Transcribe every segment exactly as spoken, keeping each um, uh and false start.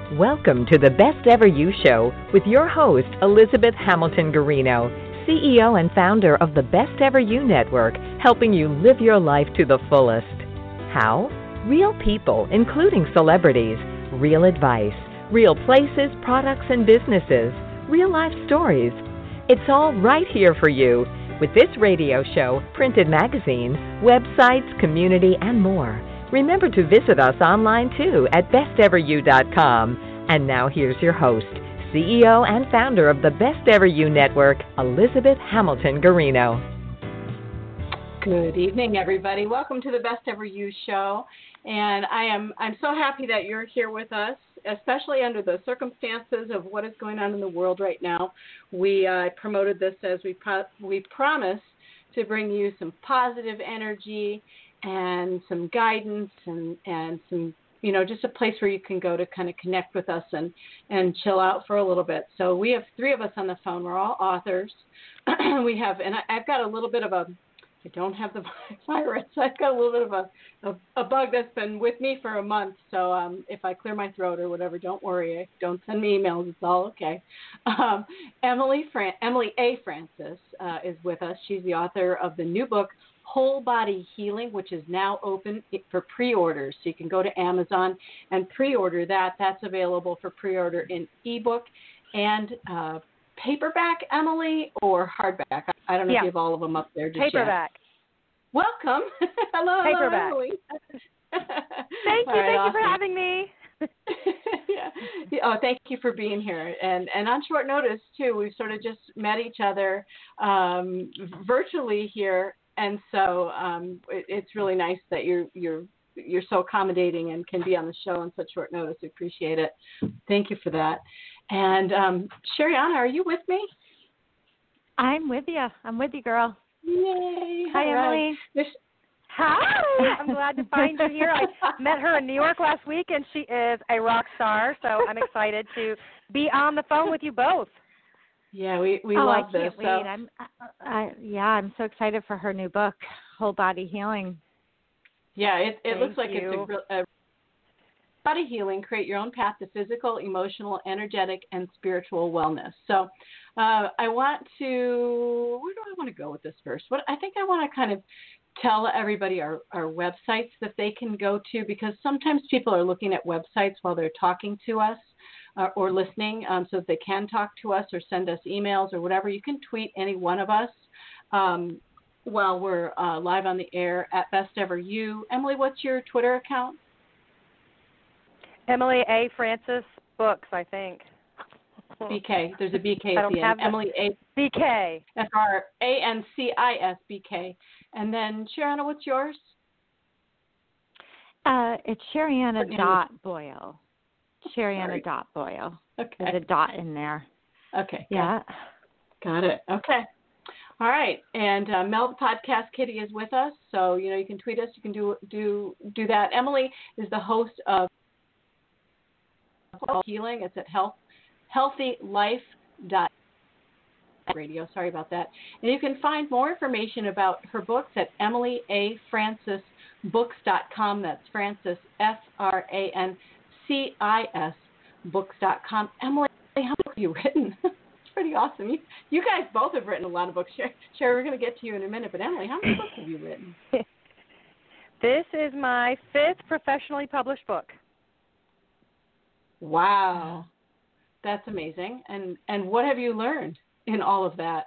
Welcome to the Best Ever You Show with your host, Elizabeth Hamilton Garino, C E O and founder of the Best Ever You Network, helping you live your life to the fullest. How? Real people, including celebrities, real advice, real places, products, and businesses, real life stories. It's all right here for you with this radio show, printed magazine, websites, community, and more. Remember to visit us online too at best ever you dot com. And now here's your host, C E O and founder of the Best Ever You Network, Elizabeth Hamilton Garino. Good evening, everybody. Welcome to the Best Ever You Show. And I am I'm so happy that you're here with us, especially under the circumstances of what is going on in the world right now. We uh, promoted this as we pro- we promised to bring you some positive energy and some guidance and, and some, you know, just a place where you can go to kind of connect with us and, and chill out for a little bit. So we have three of us on the phone. We're all authors. we have, and I, I've got a little bit of a, I don't have the virus. I've got a little bit of a, a, a bug that's been with me for a month. So um, if I clear my throat or whatever, don't worry. Don't send me emails. It's all okay. Um, Emily Fran- Emily A. Francis uh, is with us. She's the author of the new book, Whole Body Healing, which is now open for pre-orders. So you can go to Amazon and pre-order that. That's available for pre-order in ebook and uh, paperback, Emily, or hardback. I don't know yeah. if you have all of them up there just Paperback. Yet. Welcome. hello, Paperback. hello, Emily. Thank you. All right, thank awesome. you for having me. yeah. Oh, thank you for being here. And and on short notice, too, we've sort of just met each other um, virtually here. And so um, it, it's really nice that you're you're you're so accommodating and can be on the show on such short notice. We appreciate it. Thank you for that. And um, Sherianna, are you with me? I'm with you. I'm with you, girl. Yay! Hi, All right. Emily. Hi. I'm glad to find you here. I met her in New York last week, and she is a rock star. So I'm excited to be on the phone with you both. Yeah, we, we oh, love I this. can't So. wait. I'm, I, I, yeah, I'm so excited for her new book, Whole Body Healing. Yeah, it, it Thank looks like you. it's a, a body healing, create your own path to physical, emotional, energetic, and spiritual wellness. So uh, I want to, where do I want to go with this first? What I think I want to kind of tell everybody our, our websites that they can go to, because sometimes people are looking at websites while they're talking to us. Uh, or listening, um, so that they can talk to us or send us emails or whatever. You can tweet any one of us um, while we're uh, live on the air at Best Ever You. Emily, what's your Twitter account? Emily A. Francis Books, I think. B K. There's a B K I at don't the have end. Emily A. B K. F R A N C I S B K. And then, Sherianna, what's yours? Uh, it's Sherianna dot Boyle. Sherianna dot Boyle. Okay. There's a dot in there. Okay. Yeah. Got it. Okay. All right. And uh, Mel, the podcast kitty, is with us. So, you know, you can tweet us. You can do do do that. Emily is the host of Healing. It's at health healthy life dot radio. Sorry about that. And you can find more information about her books at emily a francis books dot com. That's Francis, F R A N C I S books dot com. Emily, how many books have you written? It's pretty awesome. You, you guys both have written a lot of books. Sherry, Sherry, we're going to get to you in a minute, but Emily, how many books have you written? This is my fifth professionally published book. Wow. That's amazing. And and what have you learned in all of that?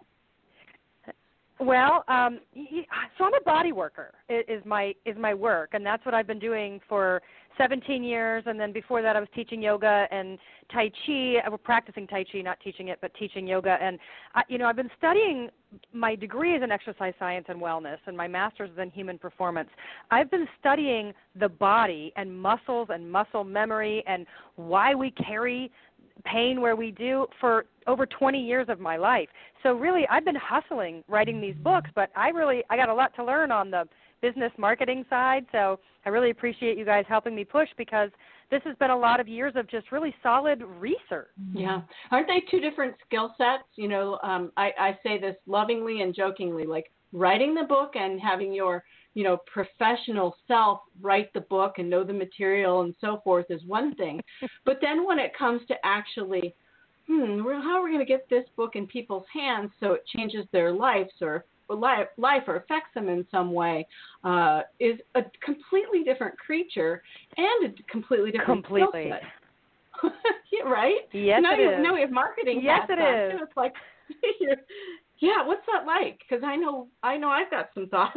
Well, um, so I'm a body worker is my is my work, and that's what I've been doing for seventeen years. And then before that, I was teaching yoga and Tai Chi. I was practicing Tai Chi, not teaching it, but teaching yoga. And I, you know, I've been studying. My degree is in exercise science and wellness, and my master's is in human performance. I've been studying the body and muscles and muscle memory and why we carry pain where we do for over twenty years of my life. So really, I've been hustling writing these books, but I really, I got a lot to learn on the business marketing side. So I really appreciate you guys helping me push, because this has been a lot of years of just really solid research. Yeah. Aren't they two different skill sets? You know, um, I, I say this lovingly and jokingly, like writing the book and having your you know, professional self write the book and know the material and so forth is one thing. But then when it comes to actually, hmm, well, how are we going to get this book in people's hands so it changes their lives or life, life or affects them in some way, uh, is a completely different creature and a completely different completely. skill set. Yeah, right? Yes, now it you, is. Now we have marketing. Yes, it is. Too. It's like, yeah, what's that like? Because I know, I know, I've got some thoughts.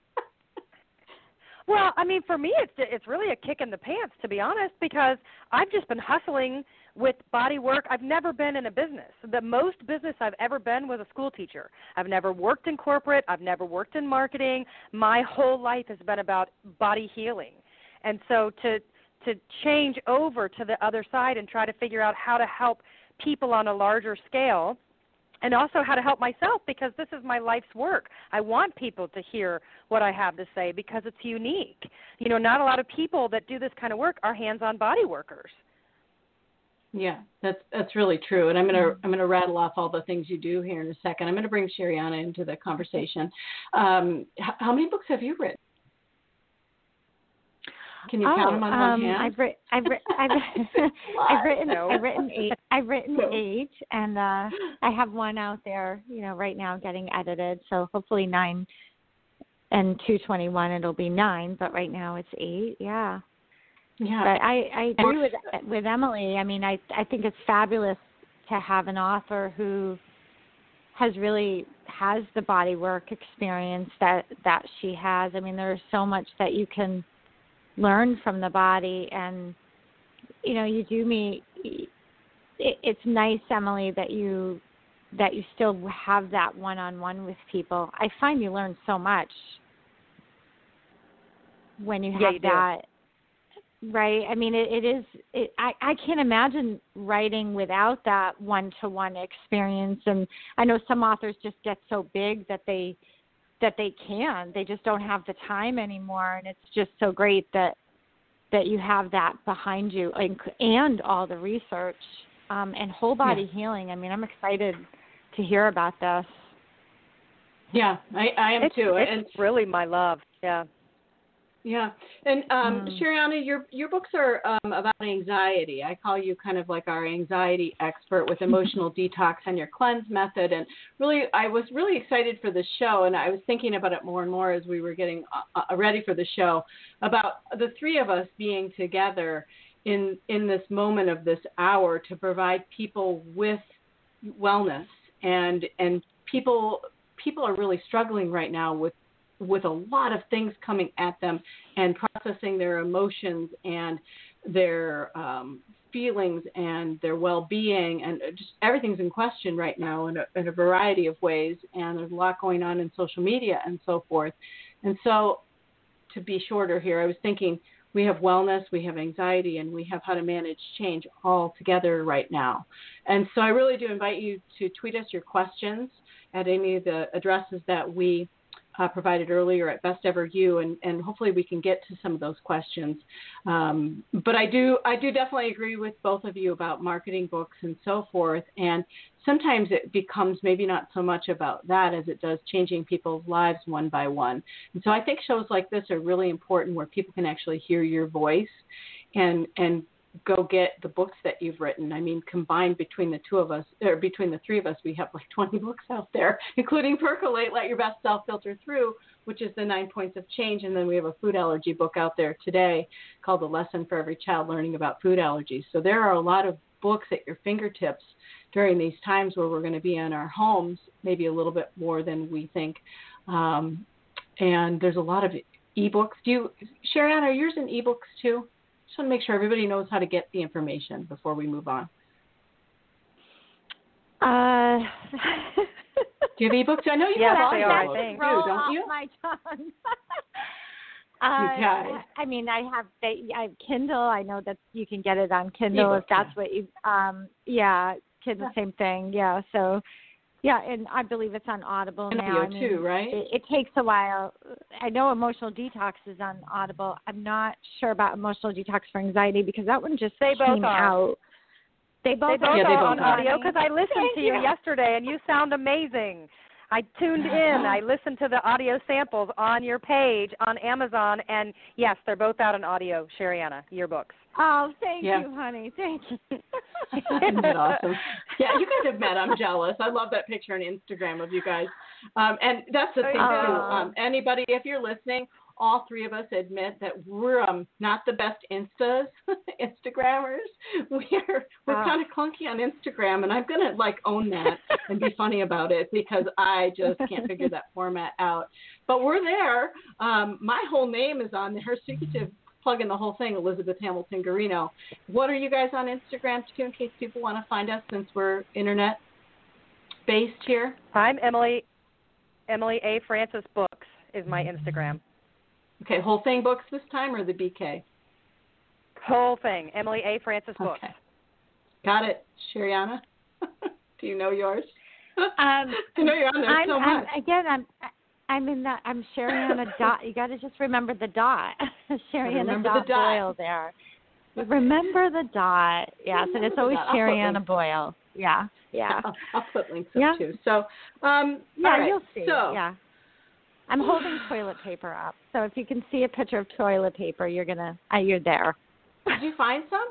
Well, I mean, for me, it's it's really a kick in the pants, to be honest, because I've just been hustling with body work. I've never been in a business. The most business I've ever been was a school teacher. I've never worked in corporate. I've never worked in marketing. My whole life has been about body healing. And so to to change over to the other side and try to figure out how to help people on a larger scale, and also how to help myself, because this is my life's work. I want people to hear what I have to say because it's unique. You know, not a lot of people that do this kind of work are hands-on body workers. Yeah, that's that's really true. And I'm gonna I'm gonna rattle off all the things you do here in a second. I'm gonna bring Sherianna into the conversation. Um, h- how many books have you written? Can you oh, count them on um, one hand? I've, ri- I've, ri- I've, I've written No. I've written eight I've written No. eight, and uh, I have one out there, you know, right now getting edited. So hopefully nine, and two twenty-one it'll be nine, but right now it's eight. Yeah. Yeah. But I, I agree with with Emily. I mean, I I think it's fabulous to have an author who has really has the body work experience that that she has. I mean, there's so much that you can learn from the body, and you know, you do meet. It, it's nice, Emily, that you that you still have that one-on-one with people. I find you learn so much when you have yeah, you that. Do. Right. I mean, it, it is. It, I I can't imagine writing without that one-to-one experience. And I know some authors just get so big that they. that they can. They just don't have the time anymore, and it's just so great that that you have that behind you, and, and all the research um, and whole body yeah. healing. I mean, I'm excited to hear about this. Yeah, I, I am it's, too. It's and really my love. Yeah. Yeah, and um, mm. Sherianna, your your books are um, about anxiety. I call you kind of like our anxiety expert with emotional detox and your cleanse method. And really, I was really excited for this show, and I was thinking about it more and more as we were getting uh, ready for the show, about the three of us being together in in this moment of this hour to provide people with wellness, and and people people are really struggling right now with. with a lot of things coming at them and processing their emotions and their um, feelings and their well-being, and just everything's in question right now in a, in a variety of ways, and there's a lot going on in social media and so forth. And so, to be shorter here, I was thinking we have wellness, we have anxiety, and we have how to manage change all together right now. And so I really do invite you to tweet us your questions at any of the addresses that we Uh, provided earlier at Best Ever You, and, and hopefully we can get to some of those questions. Um, but I do I do definitely agree with both of you about marketing books and so forth. And sometimes it becomes maybe not so much about that as it does changing people's lives one by one. And so I think shows like this are really important, where people can actually hear your voice and and go get the books that you've written. I mean, combined between the two of us, or between the three of us, we have like twenty books out there, including Percolate, Let Your Best Self Filter Through, which is the nine points of change. And then we have a food allergy book out there today called The Lesson for Every Child Learning About Food Allergies. So there are a lot of books at your fingertips during these times where we're going to be in our homes, maybe a little bit more than we think. Um, and there's a lot of ebooks. Do you, Sherianna, are yours in ebooks too? Just want to make sure everybody knows how to get the information before we move on. Uh, Do you have ebooks? I know you yes, have they are, audiobooks I think. too, don't you? My tongue. You uh, guys. I mean, I have I have Kindle. I know that you can get it on Kindle Ebook, if that's yeah. what you. Um, yeah, Kindle, same thing. Yeah, so. Yeah, and I believe it's on Audible and now. I mean, too, right? It, it takes a while. I know Emotional Detox is on Audible. I'm not sure about Emotional Detox for Anxiety because that one just they came both are. out. They both they both are yeah, they are both on are. audio because I listened Thank to you you. yesterday and you sound amazing. I tuned in. I listened to the audio samples on your page on Amazon, and yes, they're both out in audio, Sherianna, your books. Oh, thank yeah. you, honey. Thank you. Isn't that awesome? Yeah, you guys have met. I'm jealous. I love that picture on Instagram of you guys. Um, and that's the thing, too. Um, anybody, if you're listening, all three of us admit that we're um, not the best Instas, Instagrammers. We're we're Oh. kind of clunky on Instagram, and I'm gonna like own that and be funny about it because I just can't figure that format out. But we're there. Um, my whole name is on there, so you get to plug in the whole thing, Elizabeth Hamilton Garino. What are you guys on Instagram too, in case people want to find us since we're internet based here? I'm Emily. Emily A. Francis Books is my Instagram. Okay, whole thing books this time or the B K? Whole thing. Emily A. Francis Books. Okay. Got it. Sherianna, do you know yours? Um, I know you're on there I'm, so I'm, much. again, I'm I'm in that. I'm Sherianna dot. You got to just remember the dot. Sherianna dot Boyle there. Remember the dot. Yes, and it's always Sherianna Boyle. Yeah, yeah. I'll, I'll put links yeah. up too. So, um, yeah, all right. you'll see. So, yeah. I'm holding toilet paper up, so if you can see a picture of toilet paper, you're gonna. Uh, you're there. Did you find some?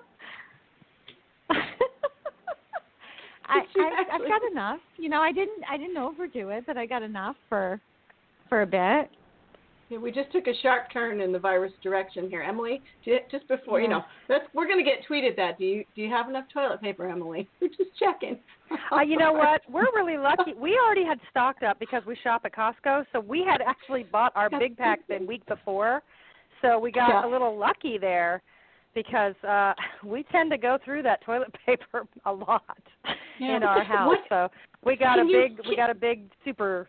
I, you I I've got enough. You know, I didn't I didn't overdo it, but I got enough for for a bit. Yeah, we just took a sharp turn in the virus direction here, Emily. Just before yeah. you know, that's, we're going to get tweeted that. Do you do you have enough toilet paper, Emily? We're just checking. Uh, you know what? We're really lucky. We already had stocked up because we shop at Costco, so we had actually bought our big pack the week before. So we got yeah. a little lucky there because uh, we tend to go through that toilet paper a lot yeah. in our house. What? So we got Can a you, big we got a big super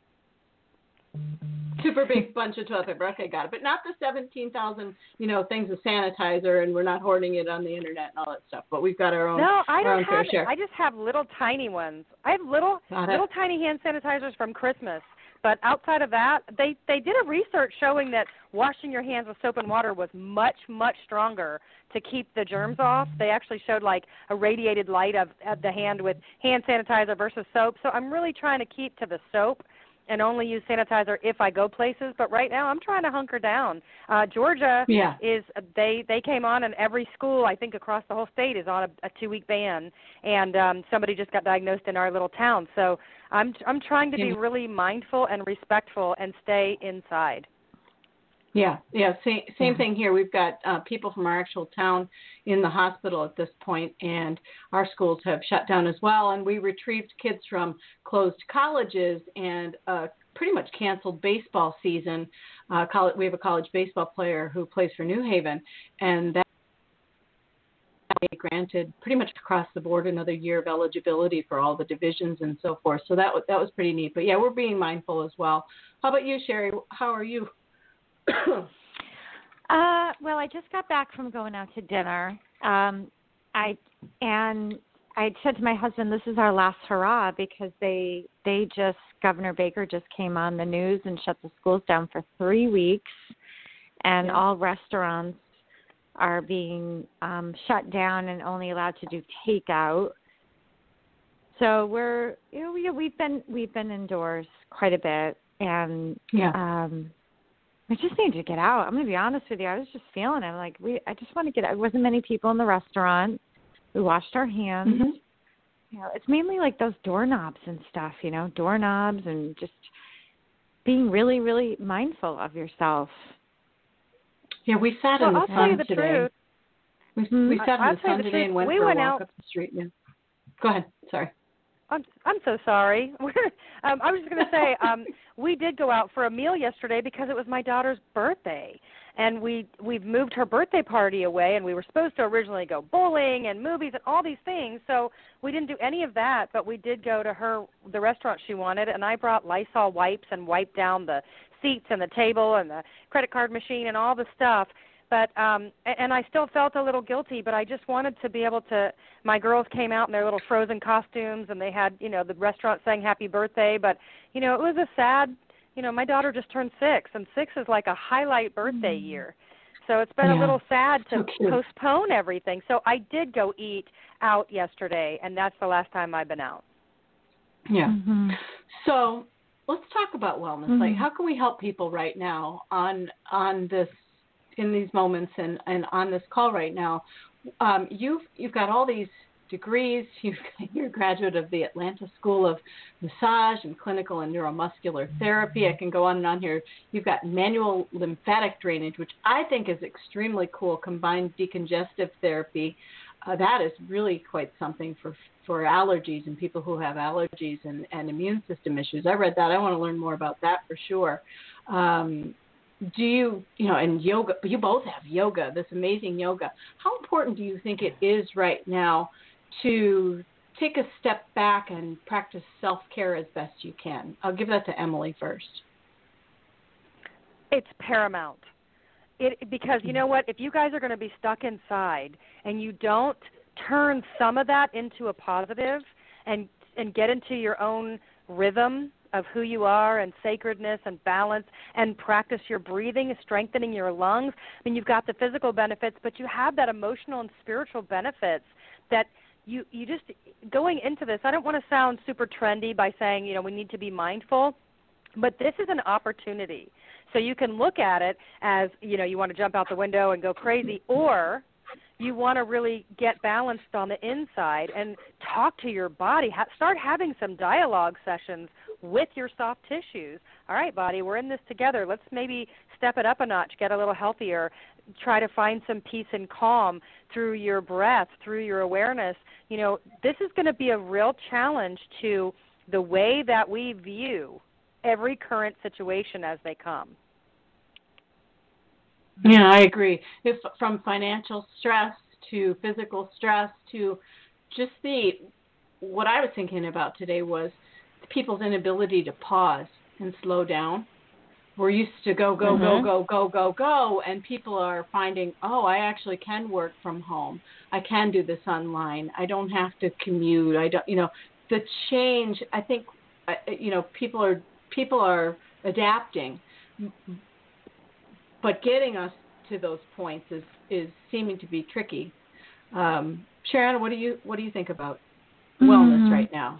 super big bunch of toilet paper. Okay, got it. But not the seventeen thousand, you know, things of sanitizer, and we're not hoarding it on the internet and all that stuff. But we've got our own. No, I our don't own fair have. share. I just have little tiny ones. I have little Got it. little tiny hand sanitizers from Christmas. But outside of that, they they did a research showing that washing your hands with soap and water was much much stronger to keep the germs off. They actually showed like a radiated light of, of the hand with hand sanitizer versus soap. So I'm really trying to keep to the soap and only use sanitizer if I go places. But right now I'm trying to hunker down. Uh, Georgia yeah. is they they came on, and every school I think across the whole state is on a, a two week ban. And um, somebody just got diagnosed in our little town. So I'm I'm trying to be really mindful and respectful and stay inside. Yeah, yeah, same, same thing here. We've got uh, people from our actual town in the hospital at this point, and our schools have shut down as well. And we retrieved kids from closed colleges and uh, pretty much canceled baseball season. Uh, college, we have a college baseball player who plays for New Haven, and that they granted pretty much across the board another year of eligibility for all the divisions and so forth. So that was, that was pretty neat. But, yeah, we're being mindful as well. How about you, Sherry? How are you? uh, well, I just got back from going out to dinner. Um, I and I said to my husband, "This is our last hurrah," because they they just Governor Baker just came on the news and shut the schools down for three weeks, and yeah. all restaurants are being um, shut down and only allowed to do takeout. So we're you know we we've been we've been indoors quite a bit, and yeah. um, I just need to get out. I'm going to be honest with you. I was just feeling it. Like we, I just want to get out. There wasn't many people in the restaurant. We washed our hands. Mm-hmm. You know, it's mainly like those doorknobs and stuff. You know, doorknobs and just being really, really mindful of yourself. Yeah, we sat well, in the I'll sun tell you the today. Truth. We, Mm-hmm. we sat in I'll the tell you sun the today truth. and went we for went a walk out. up the street. Yeah. Go ahead. Sorry. I'm I'm so sorry. um, I was just going to say um, we did go out for a meal yesterday because it was my daughter's birthday, and we we've moved her birthday party away, and we were supposed to originally go bowling and movies and all these things. So we didn't do any of that, but we did go to her the restaurant she wanted, and I brought Lysol wipes and wiped down the seats and the table and the credit card machine and all the stuff. But um, and I still felt a little guilty, but I just wanted to be able to. My girls came out in their little Frozen costumes, and they had, you know, the restaurant saying happy birthday. But, you know, it was a sad, you know, my daughter just turned six, and six is like a highlight birthday mm. year. So it's been yeah. a little sad to so postpone everything. So I did go eat out yesterday, and that's the last time I've been out. Yeah. Mm-hmm. So let's talk about wellness. Mm-hmm. Like, how can we help people right now on on this, in these moments, and, and on this call right now? Um, you've you've got all these degrees. You've, you're a graduate of the Atlanta School of Massage and Clinical and Neuromuscular Therapy. I can go on and on here. You've got manual lymphatic drainage, which I think is extremely cool, combined decongestive therapy. Uh, that is really quite something for for allergies and people who have allergies and, and immune system issues. I read that. I want to learn more about that for sure. Um, do you, you know, and yoga, you both have yoga, this amazing yoga. How important do you think it is right now to take a step back and practice self-care as best you can? I'll give that to Emily first. It's paramount. It, because you know what? If you guys are going to be stuck inside and you don't turn some of that into a positive and and get into your own rhythm of who you are and sacredness and balance and practice your breathing, strengthening your lungs, I mean, you've got the physical benefits, but you have that emotional and spiritual benefits that you, you just, going into this, I don't want to sound super trendy by saying, you know, we need to be mindful, but this is an opportunity. So you can look at it as, you know, you want to jump out the window and go crazy, or you want to really get balanced on the inside and talk to your body. Ha- start having some dialogue sessions with your soft tissues. All right, body, we're in this together. Let's maybe step it up a notch, get a little healthier, try to find some peace and calm through your breath, through your awareness. You know, this is going to be a real challenge to the way that we view every current situation as they come. Yeah, I agree. If from financial stress to physical stress to just the, what I was thinking about today was people's inability to pause and slow down. We're used to go, go, mm-hmm. go, go, go, go, go, and people are finding, oh, I actually can work from home. I can do this online. I don't have to commute. I don't, you know, the change. I think, you know, people are people are adapting. But getting us to those points is, is seeming to be tricky. Um, Sharon, what do you what do you think about wellness mm-hmm. right now?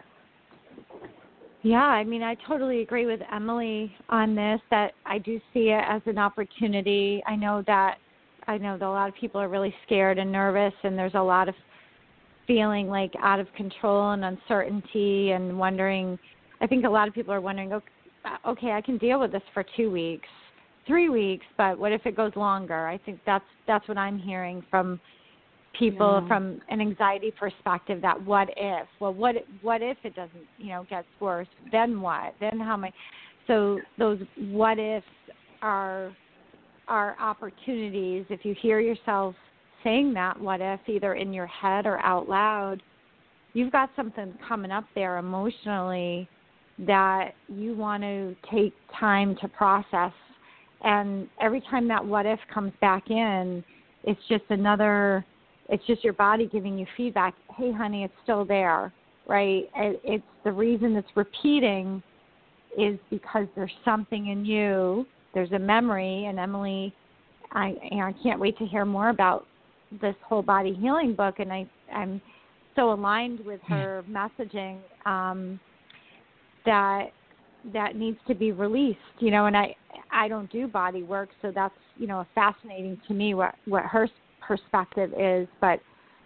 Yeah, I mean, I totally agree with Emily on this. That I do see it as an opportunity. I know that I know that a lot of people are really scared and nervous, and there's a lot of feeling like out of control and uncertainty, and wondering. I think a lot of people are wondering, okay, I can deal with this for two weeks. Three weeks, but what if it goes longer? I think that's that's what I'm hearing from people yeah. from an anxiety perspective. That what if? Well, what what if it doesn't, you know, gets worse? Then what? Then how am I? So those what ifs are are opportunities. If you hear yourself saying that what if, either in your head or out loud, you've got something coming up there emotionally that you want to take time to process. And every time that what if comes back in, it's just another, it's just your body giving you feedback. Hey, honey, it's still there, right? It's the reason it's repeating is because there's something in you. There's a memory. And Emily, I, you know, I can't wait to hear more about this whole body healing book. And I, I'm so aligned with her messaging um, that that needs to be released, you know, and I, I don't do body work, so that's, you know, fascinating to me what, what her perspective is. But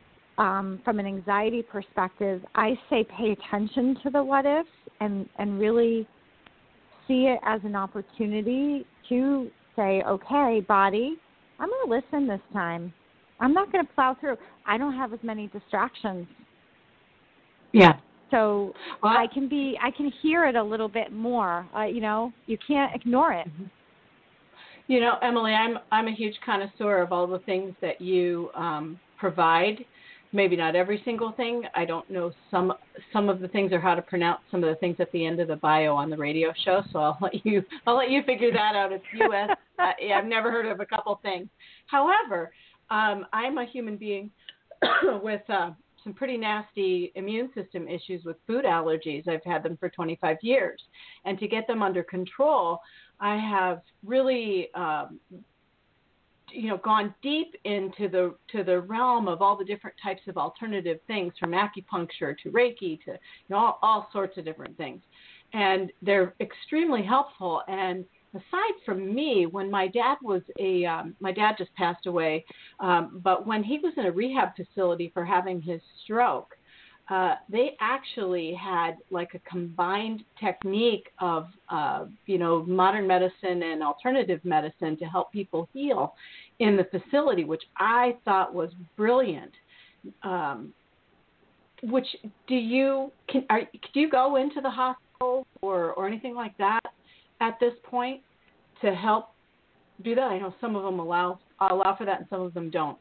um, from an anxiety perspective, I say pay attention to the what ifs and, and really see it as an opportunity to say, okay, body, I'm going to listen this time. I'm not going to plow through. I don't have as many distractions. Yeah. So well, I can be, I can hear it a little bit more. Uh, you know, you can't ignore it. You know, Emily, I'm I'm a huge connoisseur of all the things that you um, provide. Maybe not every single thing. I don't know some some of the things or how to pronounce some of the things at the end of the bio on the radio show. So I'll let you I'll let you figure that out. It's U S uh, yeah, I've never heard of a couple things. However, um, I'm a human being with. Uh, some pretty nasty immune system issues with food allergies. I've had them for twenty-five years. And to get them under control, I have really, um, you know, gone deep into the to the realm of all the different types of alternative things, from acupuncture to Reiki to, you know, all, all sorts of different things. and they're extremely helpful. And aside from me, when my dad was a, um, my dad just passed away, um, but when he was in a rehab facility for having his stroke, uh, they actually had like a combined technique of, uh, you know, modern medicine and alternative medicine to help people heal in the facility, which I thought was brilliant. Um, which do you, can, are, do you go into the hospital or, or anything like that at this point to help do that? I know some of them allow allow for that and some of them don't.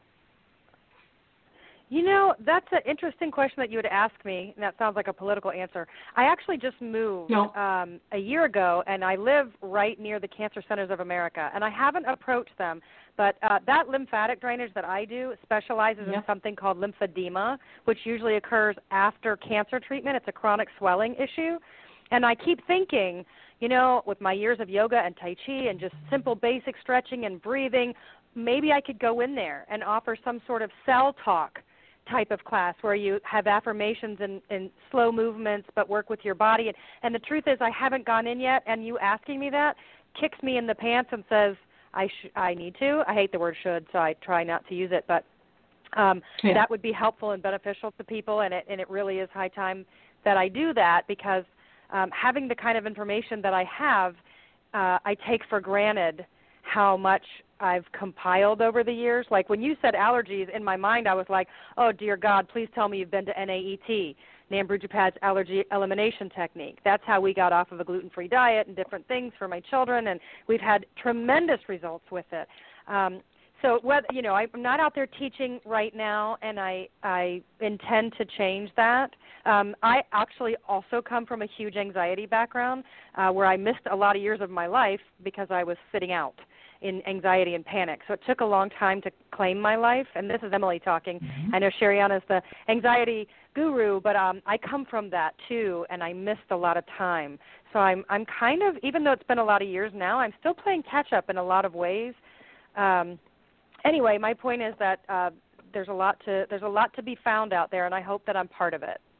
You know, that's an interesting question that you would ask me, and that sounds like a political answer. I actually just moved no. um, a year ago, and I live right near the Cancer Centers of America, and I haven't approached them, but uh, that lymphatic drainage that I do specializes yeah. in something called lymphedema, which usually occurs after cancer treatment. It's a chronic swelling issue, and I keep thinking, you know, with my years of yoga and Tai Chi and just simple basic stretching and breathing, maybe I could go in there and offer some sort of cell talk type of class where you have affirmations and, and slow movements but work with your body. And, and the truth is I haven't gone in yet, and you asking me that kicks me in the pants and says I sh- I need to. I hate the word should, so I try not to use it, but um, yeah. that would be helpful and beneficial to people, and it, and it really is high time that I do that because um, having the kind of information that I have, uh, I take for granted how much I've compiled over the years. Like when you said allergies, in my mind I was like, oh, dear God, please tell me you've been to N A E T, Nam-Brujupad's allergy elimination technique. That's how we got off of a gluten-free diet and different things for my children, and we've had tremendous results with it. Um, so, whether, you know, I'm not out there teaching right now, and I, I intend to change that. Um, I actually also come from a huge anxiety background uh, where I missed a lot of years of my life because I was sitting out in anxiety and panic. So it took a long time to claim my life. And this is Emily talking. Mm-hmm. I know Sherianna is the anxiety guru, but um, I come from that too, and I missed a lot of time. So I'm I'm kind of, even though it's been a lot of years now, I'm still playing catch up in a lot of ways. Um, anyway, my point is that uh, there's a lot to there's a lot to be found out there, and I hope that I'm part of it.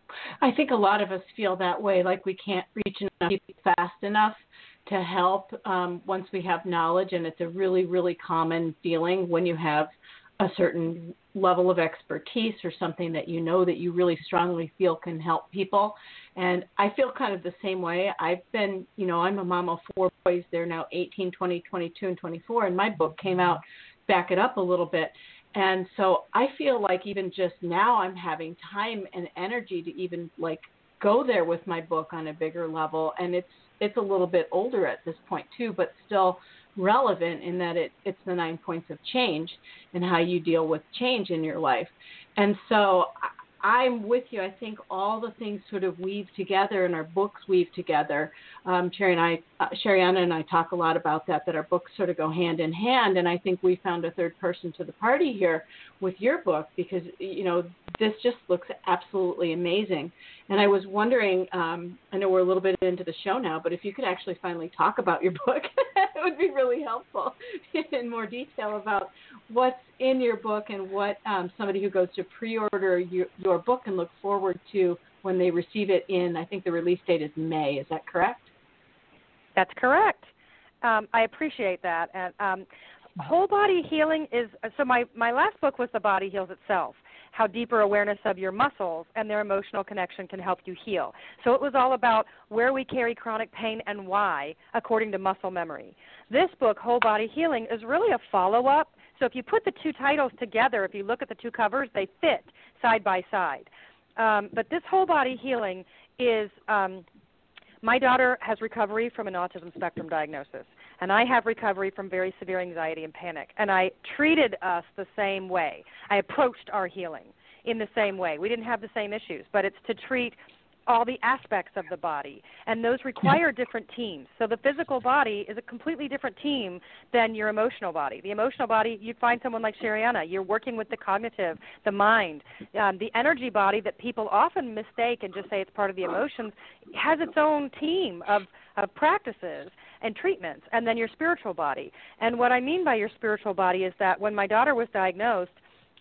I think a lot of us feel that way, like we can't reach enough people fast enough to help um, once we have knowledge, and it's a really, really common feeling when you have a certain level of expertise or something that you know that you really strongly feel can help people. And I feel kind of the same way. I've been, you know, I'm a mom of four boys. They're now eighteen, twenty, twenty-two, and twenty-four, and my book came out, back it up a little bit. And so I feel like even just now I'm having time and energy to even like go there with my book on a bigger level. And it's it's a little bit older at this point too, but still relevant in that it, it's the nine points of change and how you deal with change in your life. And so I'm with you. I think all the things sort of weave together and our books weave together. Um, Sherry and I, uh, Sherianna and I talk a lot about that, that our books sort of go hand in hand. And I think we found a third person to the party here with your book because, you know, this just looks absolutely amazing. And I was wondering, um, I know we're a little bit into the show now, but if you could actually finally talk about your book, it would be really helpful in more detail about what's in your book and what um, somebody who goes to pre-order your, your book can look forward to when they receive it in, I think the release date is May. Is that correct? That's correct. Um, I appreciate that. And um, whole body healing is, so my, my last book was The Body Heals Itself, how deeper awareness of your muscles and their emotional connection can help you heal. So it was all about where we carry chronic pain and why, according to muscle memory. This book, Whole Body Healing, is really a follow-up. So if you put the two titles together, if you look at the two covers, they fit side by side. Um, but this Whole Body Healing is, um, my daughter has recovery from an autism spectrum diagnosis, and I have recovery from very severe anxiety and panic. And I treated us the same way. I approached our healing in the same way. We didn't have the same issues, but it's to treat all the aspects of the body, and those require different teams. So the physical body is a completely different team than your emotional body. The emotional body, you'd find someone like Sherianna. You're working with the cognitive, the mind. Um, the energy body that people often mistake and just say it's part of the emotions has its own team of, of practices and treatments, and then your spiritual body. And what I mean by your spiritual body is that when my daughter was diagnosed,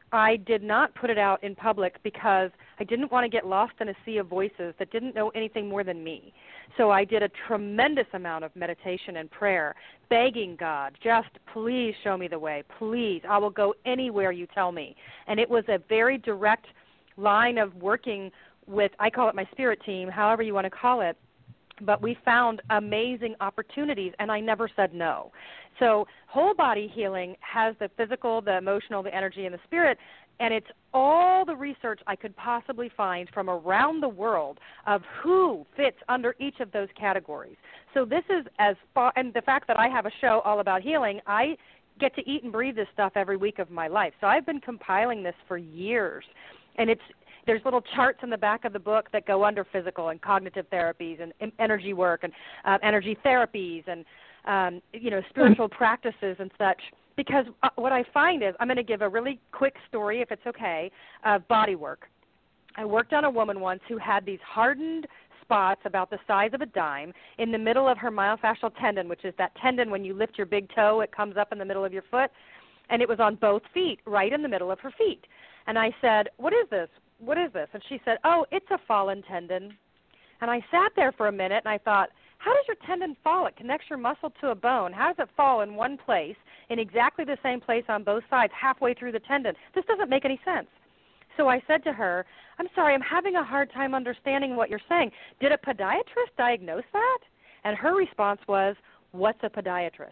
I did not put it out in public because I didn't want to get lost in a sea of voices that didn't know anything more than me. So I did a tremendous amount of meditation and prayer, begging God, just please show me the way. Please, I will go anywhere you tell me. And it was a very direct line of working with, I call it my spirit team, however you want to call it. But we found amazing opportunities, and I never said no. So whole body healing has the physical, the emotional, the energy, and the spirit, and it's all the research I could possibly find from around the world of who fits under each of those categories. So this is as far, and the fact that I have a show all about healing, I get to eat and breathe this stuff every week of my life. So I've been compiling this for years, and it's there's little charts in the back of the book that go under physical and cognitive therapies and energy work and uh, energy therapies and, um, you know, spiritual practices and such. Because uh, what I find is, I'm going to give a really quick story, if it's okay, of body work. I worked on a woman once who had these hardened spots about the size of a dime in the middle of her myofascial tendon, which is that tendon when you lift your big toe, it comes up in the middle of your foot. And it was on both feet, right in the middle of her feet. And I said, what is this? What is this? And she said, oh, it's a fallen tendon. And I sat there for a minute, and I thought, how does your tendon fall? It connects your muscle to a bone. How does it fall in one place, in exactly the same place on both sides, halfway through the tendon? This doesn't make any sense. So I said to her, I'm sorry, I'm having a hard time understanding what you're saying. Did a podiatrist diagnose that? And her response was, what's a podiatrist?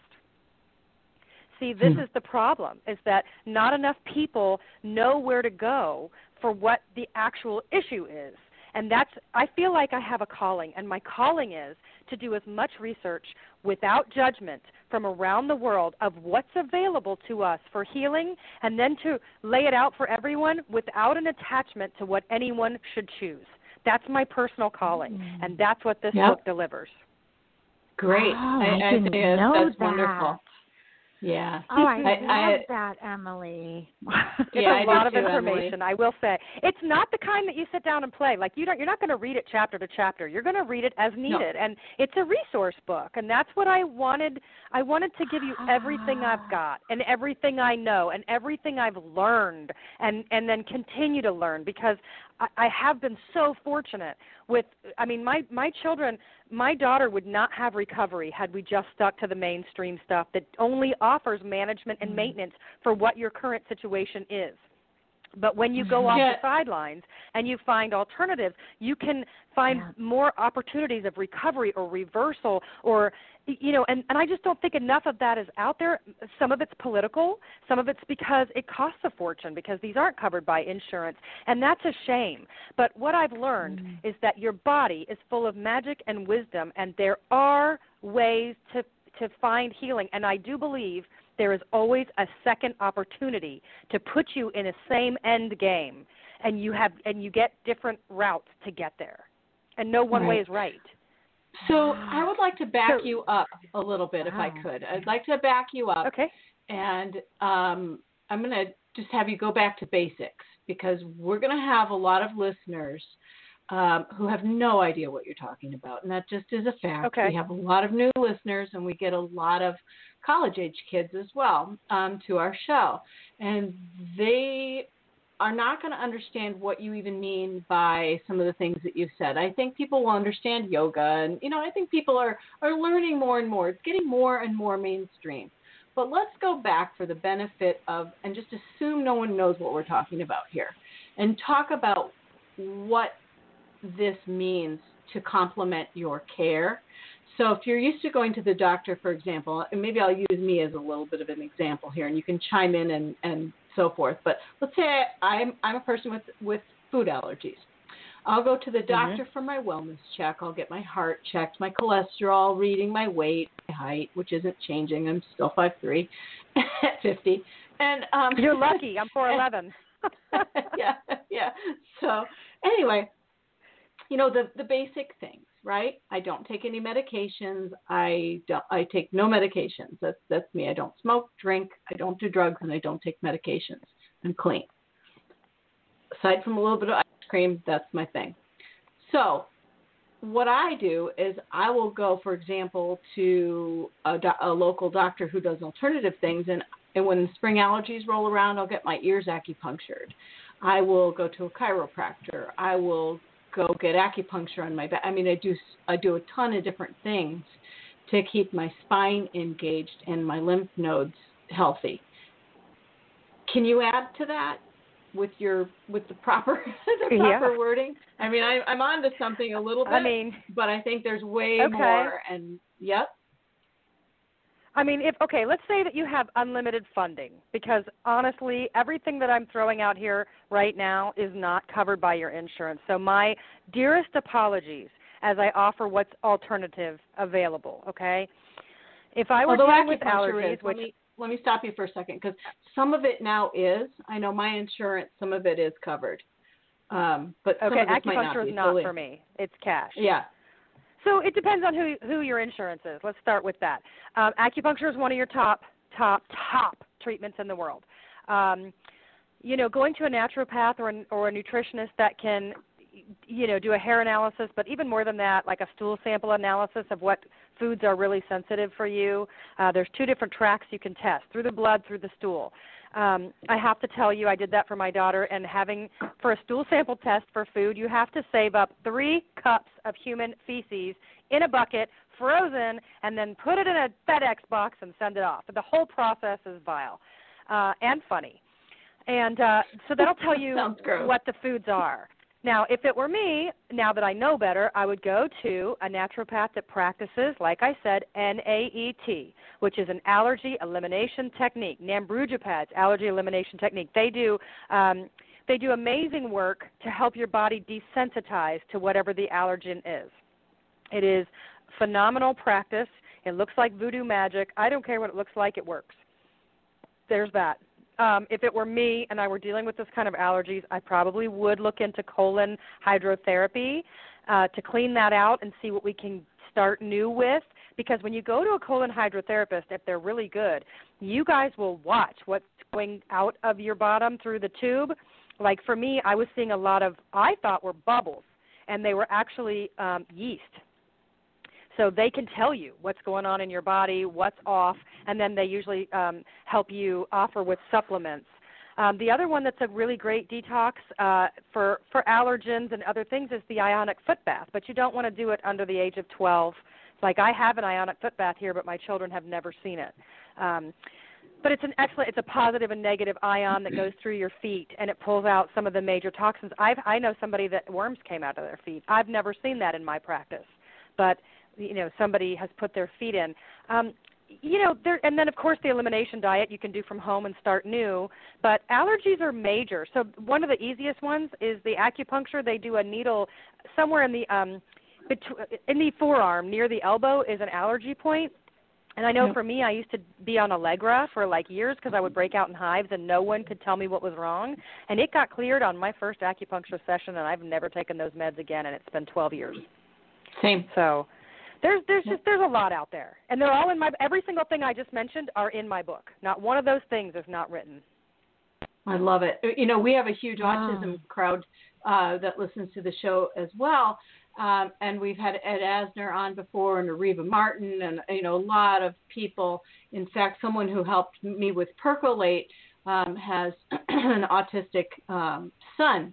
See, this hmm. is the problem, is that not enough people know where to go for what the actual issue is. And that's, I feel like I have a calling, and my calling is to do as much research without judgment from around the world of what's available to us for healing, and then to lay it out for everyone without an attachment to what anyone should choose. That's my personal calling, mm. and that's what this yep. book delivers. Great. Oh, I, I, I didn't think that's, know that's that. wonderful. Yeah. Oh, I, I love I, that, Emily. It's yeah, a lot of too, information, Emily. I will say. It's not the kind that you sit down and play. Like you don't, you're not going to read it chapter to chapter. You're going to read it as needed, no. and it's a resource book. And that's what I wanted. I wanted to give you everything I've got, and everything I know, and everything I've learned, and and then continue to learn, because I, I have been so fortunate with. I mean, my my children. My daughter would not have recovery had we just stuck to the mainstream stuff that only offers management and maintenance for what your current situation is. But when you go off yeah. the sidelines and you find alternatives, you can find yeah. more opportunities of recovery or reversal or, you know, and, and I just don't think enough of that is out there. Some of it's political. Some of it's because it costs a fortune because these aren't covered by insurance, and that's a shame. But what I've learned mm. is that your body is full of magic and wisdom, and there are ways to, to find healing, and I do believe there is always a second opportunity to put you in a same end game, and you have and you get different routes to get there, and no one right. way is right. So I would like to back so, you up a little bit, wow. if I could. I'd like to back you up. Okay. And um, I'm going to just have you go back to basics, because we're going to have a lot of listeners um, who have no idea what you're talking about, and that just is a fact. Okay. We have a lot of new listeners, and we get a lot of college-age kids as well um, to our show, and they are not going to understand what you even mean by some of the things that you've said. I think people will understand yoga, and, you know, I think people are, are learning more and more. It's getting more and more mainstream. But let's go back for the benefit of, and just assume no one knows what we're talking about here, and talk about what this means to complement your care. So if you're used to going to the doctor, for example, and maybe I'll use me as a little bit of an example here, and you can chime in and, and so forth. But let's say I'm I'm a person with, with food allergies. I'll go to the doctor mm-hmm. for my wellness check. I'll get my heart checked, my cholesterol, reading my weight, my height, which isn't changing. I'm still five three at fifty. And um, you're lucky. I'm four eleven. yeah, yeah. So anyway, you know, the, the basic things. Right? I don't take any medications. I don't, I take no medications. That's that's me. I don't smoke, drink. I don't do drugs, and I don't take medications. I'm clean. Aside from a little bit of ice cream, that's my thing. So what I do is I will go, for example, to a, do- a local doctor who does alternative things, and and when the spring allergies roll around, I'll get my ears acupunctured. I will go to a chiropractor. I will go get acupuncture on my back. I mean, I do I do a ton of different things to keep my spine engaged and my lymph nodes healthy. Can you add to that with your with the proper the proper yeah. wording? I mean, I, I'm on to something a little bit, I mean, but I think there's way okay. more. And yep. I mean, if okay, let's say that you have unlimited funding, because honestly, everything that I'm throwing out here right now is not covered by your insurance. So my dearest apologies as I offer what's alternative available, okay? If I were Although dealing with acupuncture allergies, is, which... Let me, let me stop you for a second, because some of it now is. I know my insurance, some of it is covered. Um, but some okay, of this might not acupuncture be is not fully. for me. It's cash. Yeah. So it depends on who who your insurance is. Let's start with that. Um, acupuncture is one of your top, top, top treatments in the world. Um, you know, going to a naturopath or, an, or a nutritionist that can, you know, do a hair analysis, but even more than that, like a stool sample analysis of what foods are really sensitive for you. Uh, there's two different tracks you can test, through the blood, through the stool. Um, I have to tell you, I did that for my daughter, and having, for a stool sample test for food, you have to save up three cups of human feces in a bucket, frozen, and then put it in a FedEx box and send it off. The whole process is vile uh, and funny. And uh, so that'll tell you what the foods are. Now, if it were me, now that I know better, I would go to a naturopath that practices, like I said, N A E T, which is an allergy elimination technique, Nambrujapad's allergy elimination technique. They do um, they do amazing work to help your body desensitize to whatever the allergen is. It is phenomenal practice. It looks like voodoo magic. I don't care what it looks like. It works. There's that. Um, if it were me and I were dealing with this kind of allergies, I probably would look into colon hydrotherapy uh, to clean that out and see what we can start new with. Because when you go to a colon hydrotherapist, if they're really good, you guys will watch what's going out of your bottom through the tube. Like for me, I was seeing a lot of, I thought were bubbles, and they were actually um, yeast. So they can tell you what's going on in your body, what's off, and then they usually um, help you offer with supplements. Um, the other one that's a really great detox uh, for, for allergens and other things is the ionic foot bath, but you don't want to do it under the age of twelve. Like I have an ionic foot bath here, but my children have never seen it. Um, but it's an excellent, it's a positive and negative ion that goes through your feet, and it pulls out some of the major toxins. I've, I know somebody that worms came out of their feet. I've never seen that in my practice, but you know, somebody has put their feet in. Um, you know, there, and then, of course, the elimination diet you can do from home and start new. But allergies are major. So one of the easiest ones is the acupuncture. They do a needle somewhere in the um, betw- in the forearm near the elbow is an allergy point. And I know for me, I used to be on Allegra for like years because I would break out in hives and no one could tell me what was wrong. And it got cleared on my first acupuncture session, and I've never taken those meds again, and it's been twelve years. Same. So there's there's just there's a lot out there, and they're all in my every single thing I just mentioned are in my book. Not one of those things is not written. I love it. You know, we have a huge Wow. autism crowd uh, that listens to the show as well, um, and we've had Ed Asner on before, and Areva Martin, and you know, a lot of people. In fact, someone who helped me with Percolate um, has an autistic um, son,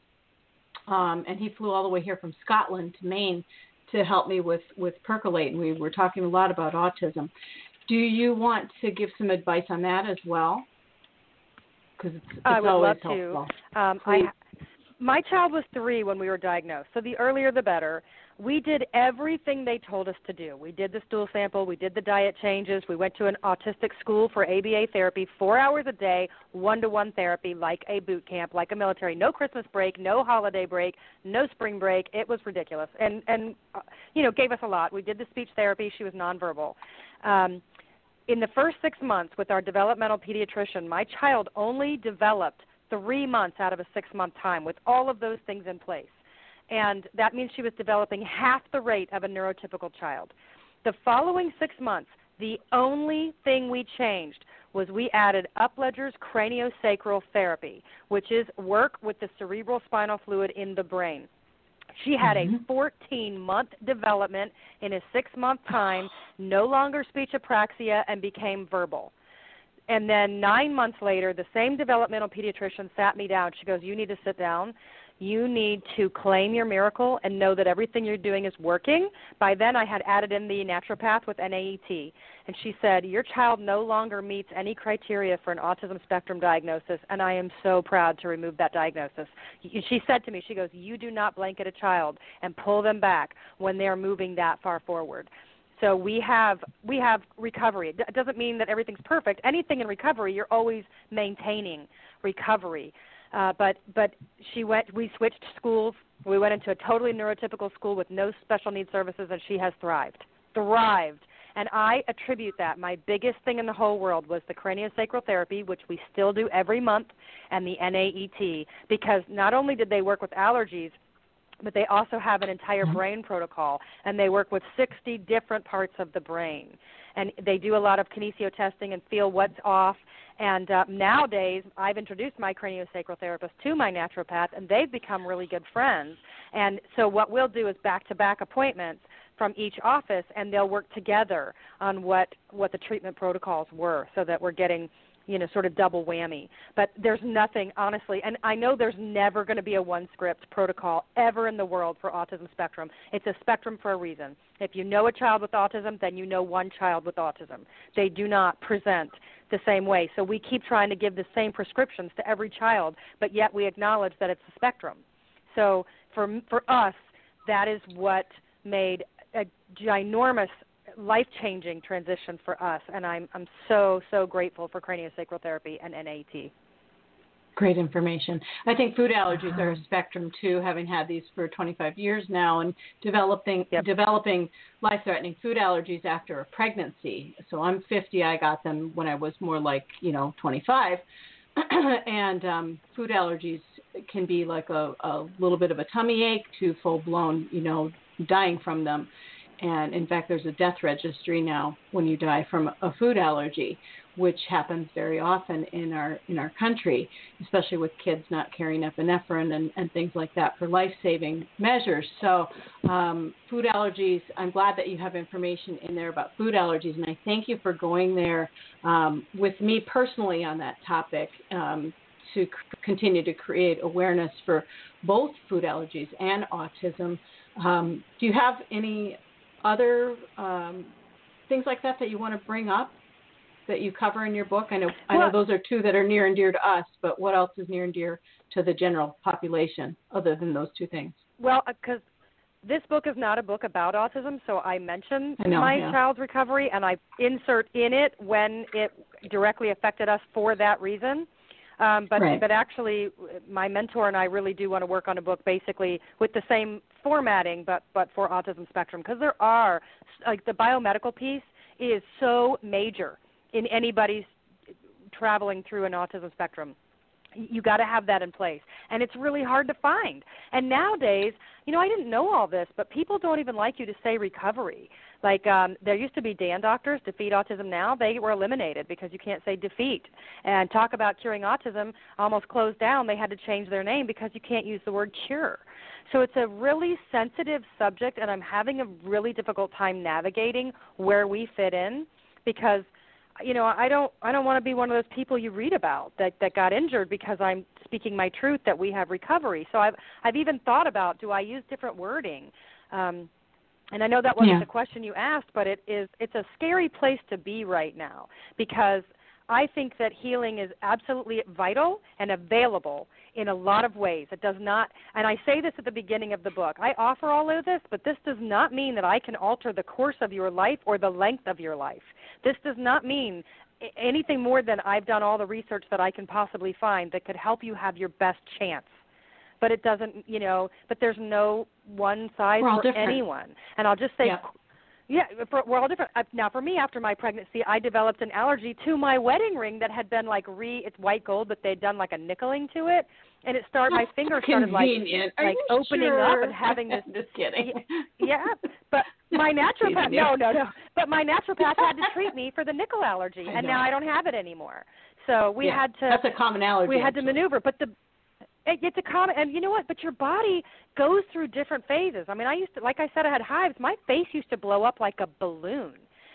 um, and he flew all the way here from Scotland to Maine to help me with, with Percolate, and we were talking a lot about autism. Do you want to give some advice on that as well? Because it's, it's I would always love helpful. to. Um, I, my child was three when we were diagnosed, so the earlier the better. We did everything they told us to do. We did the stool sample. We did the diet changes. We went to an autistic school for A B A therapy, four hours a day, one-to-one therapy, like a boot camp, like a military. No Christmas break, no holiday break, no spring break. It was ridiculous, and, and uh, you know, gave us a lot. We did the speech therapy. She was nonverbal. Um, in the first six months with our developmental pediatrician, my child only developed three months out of a six-month time with all of those things in place. And that means she was developing half the rate of a neurotypical child. The following six months, the only thing we changed was we added Upledger's craniosacral therapy, which is work with the cerebral spinal fluid in the brain. She had mm-hmm. a fourteen-month development in a six-month time, no longer speech apraxia, and became verbal. And then nine months later, the same developmental pediatrician sat me down. She goes, you need to sit down. You need to claim your miracle and know that everything you're doing is working. By then, I had added in the naturopath with N A E T. And she said, your child no longer meets any criteria for an autism spectrum diagnosis, and I am so proud to remove that diagnosis. She said to me, she goes, you do not blanket a child and pull them back when they're moving that far forward. So we have we have recovery. It doesn't mean that everything's perfect. Anything in recovery, you're always maintaining recovery. Uh, but but she went. We switched schools. We went into a totally neurotypical school with no special needs services, and she has thrived, thrived. And I attribute that. My biggest thing in the whole world was the craniosacral therapy, which we still do every month, and the N A E T, because not only did they work with allergies, but they also have an entire brain protocol, and they work with sixty different parts of the brain. And they do a lot of kinesio testing and feel what's off. And uh, nowadays, I've introduced my craniosacral therapist to my naturopath, and they've become really good friends. And so what we'll do is back-to-back appointments from each office, and they'll work together on what, what the treatment protocols were so that we're getting, you know, sort of double whammy. But there's nothing, honestly, and I know there's never going to be a one-script protocol ever in the world for autism spectrum. It's a spectrum for a reason. If you know a child with autism, then you know one child with autism. They do not present the same way. So we keep trying to give the same prescriptions to every child, but yet we acknowledge that it's a spectrum. So for for us, that is what made a ginormous life-changing transition for us, and I'm I'm so, so grateful for craniosacral therapy and N A E T. Great information. I think food allergies are a spectrum, too, having had these for twenty-five years now and developing yep. developing life-threatening food allergies after a pregnancy. So I'm fifty. I got them when I was more like, you know, twenty-five. and um, food allergies can be like a, a little bit of a tummy ache to full-blown, you know, dying from them. And, in fact, there's a death registry now when you die from a food allergy, which happens very often in our in our country, especially with kids not carrying epinephrine and, and things like that for life-saving measures. So um, food allergies, I'm glad that you have information in there about food allergies, and I thank you for going there um, with me personally on that topic um, to c- continue to create awareness for both food allergies and autism. Um, do you have any other um, things like that that you want to bring up that you cover in your book? I know I know those are two that are near and dear to us, but what else is near and dear to the general population other than those two things? Well, because this book is not a book about autism, so I mention I know, my yeah. child's recovery, and I insert in it when it directly affected us for that reason. Um, but right. but actually, my mentor and I really do want to work on a book basically with the same formatting, but, but for autism spectrum, because there are, like the biomedical piece is so major in anybody's traveling through an autism spectrum. You got to have that in place, and it's really hard to find. And nowadays, you know, I didn't know all this, but people don't even like you to say recovery. Like um, there used to be D A N doctors, Defeat Autism Now. They were eliminated because you can't say defeat. And Talk About Curing Autism almost closed down. They had to change their name because you can't use the word cure. So it's a really sensitive subject, and I'm having a really difficult time navigating where we fit in because – you know, I don't I don't want to be one of those people you read about that, that got injured because I'm speaking my truth that we have recovery. So I've I've even thought about, do I use different wording? Um, and I know that wasn't yeah. the question you asked, but it is it's a scary place to be right now because I think that healing is absolutely vital and available in a lot of ways. It does not, and I say this at the beginning of the book, I offer all of this, but this does not mean that I can alter the course of your life or the length of your life. This does not mean anything more than I've done all the research that I can possibly find that could help you have your best chance. But it doesn't, you know, but there's no one size for different. anyone. And I'll just say, yeah, yeah for, we're all different. Now, for me, after my pregnancy, I developed an allergy to my wedding ring that had been like re, it's white gold, but they'd done like a nickeling to it. And it started, my finger started like, like opening sure? up and having this. I'm just kidding. Yeah, but my naturopath, no, no, no. But my naturopath had to treat me for the nickel allergy, and now I don't have it anymore. So we yeah, had to. That's a common allergy. We had actually. to maneuver, but the. It, it's a common, and you know what? But your body goes through different phases. I mean, I used to, like I said, I had hives. My face used to blow up like a balloon.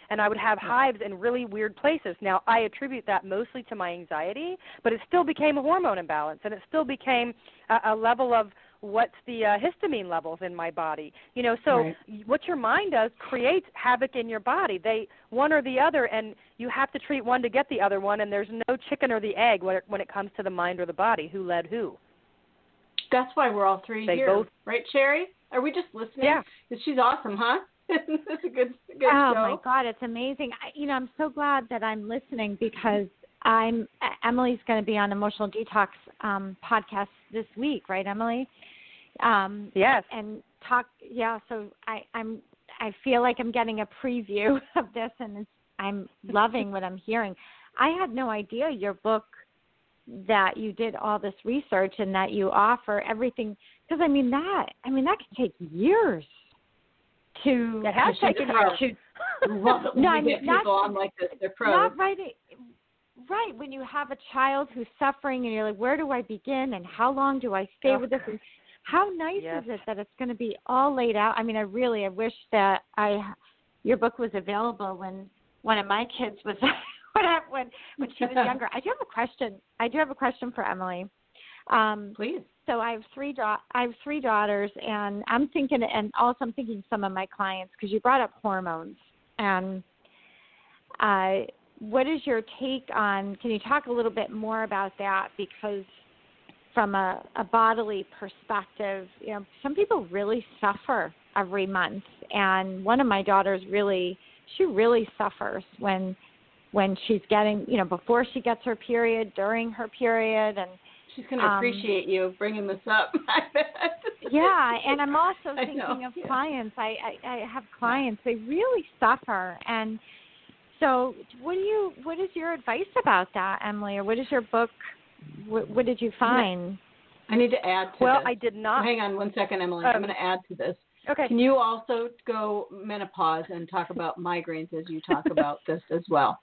and I would have hives in really weird places. Now, I attribute that mostly to my anxiety, but it still became a hormone imbalance, and it still became a, a level of what's the uh, histamine levels in my body. You know, so right. what your mind does creates havoc in your body. They one or the other, and you have to treat one to get the other one, and there's no chicken or the egg when it, when it comes to the mind or the body, who led who. That's why we're all three they here, both, right, Sherry? Are we just listening? Yeah. She's awesome, huh? That's a good, good oh, show. my God, it's amazing. I, you know, I'm so glad that I'm listening because I'm Emily's going to be on Emotional Detox um, podcast this week, right, Emily? Um, yes. And talk, yeah. So I, I'm, I feel like I'm getting a preview of this, and it's, I'm loving what I'm hearing. I had no idea your book, that you did all this research and that you offer everything, because I mean that, I mean that can take years to. It has taken years. To, well, no, we I mean get not, people on like this. They're pros. Not right. Right, when you have a child who's suffering and you're like, where do I begin and how long do I stay oh. with this? And how nice yes. is it that it's going to be all laid out? I mean, I really, I wish that I, your book was available when one of my kids was. When when she was younger. I do have a question. I do have a question for Emily. Um, Please. So I have three da- I have three daughters, and I'm thinking, and also I'm thinking some of my clients, because you brought up hormones, and uh, what is your take on? Can you talk a little bit more about that? Because from a, a bodily perspective, you know, some people really suffer every month, and one of my daughters really, she really suffers when. when she's getting, you know, before she gets her period, during her period. And she's going to um, appreciate you bringing this up, I bet. Yeah, and I'm also thinking of yeah. clients. I, I, I have clients, they really suffer. And so what do you, what is your advice about that, Emily, or what is your book, what, what did you find? I need to add to well, this. Well, I did not. Hang on one second, Emily. Um, I'm going to add to this. Okay. Can you also go menopause and talk about migraines as you talk about this as well?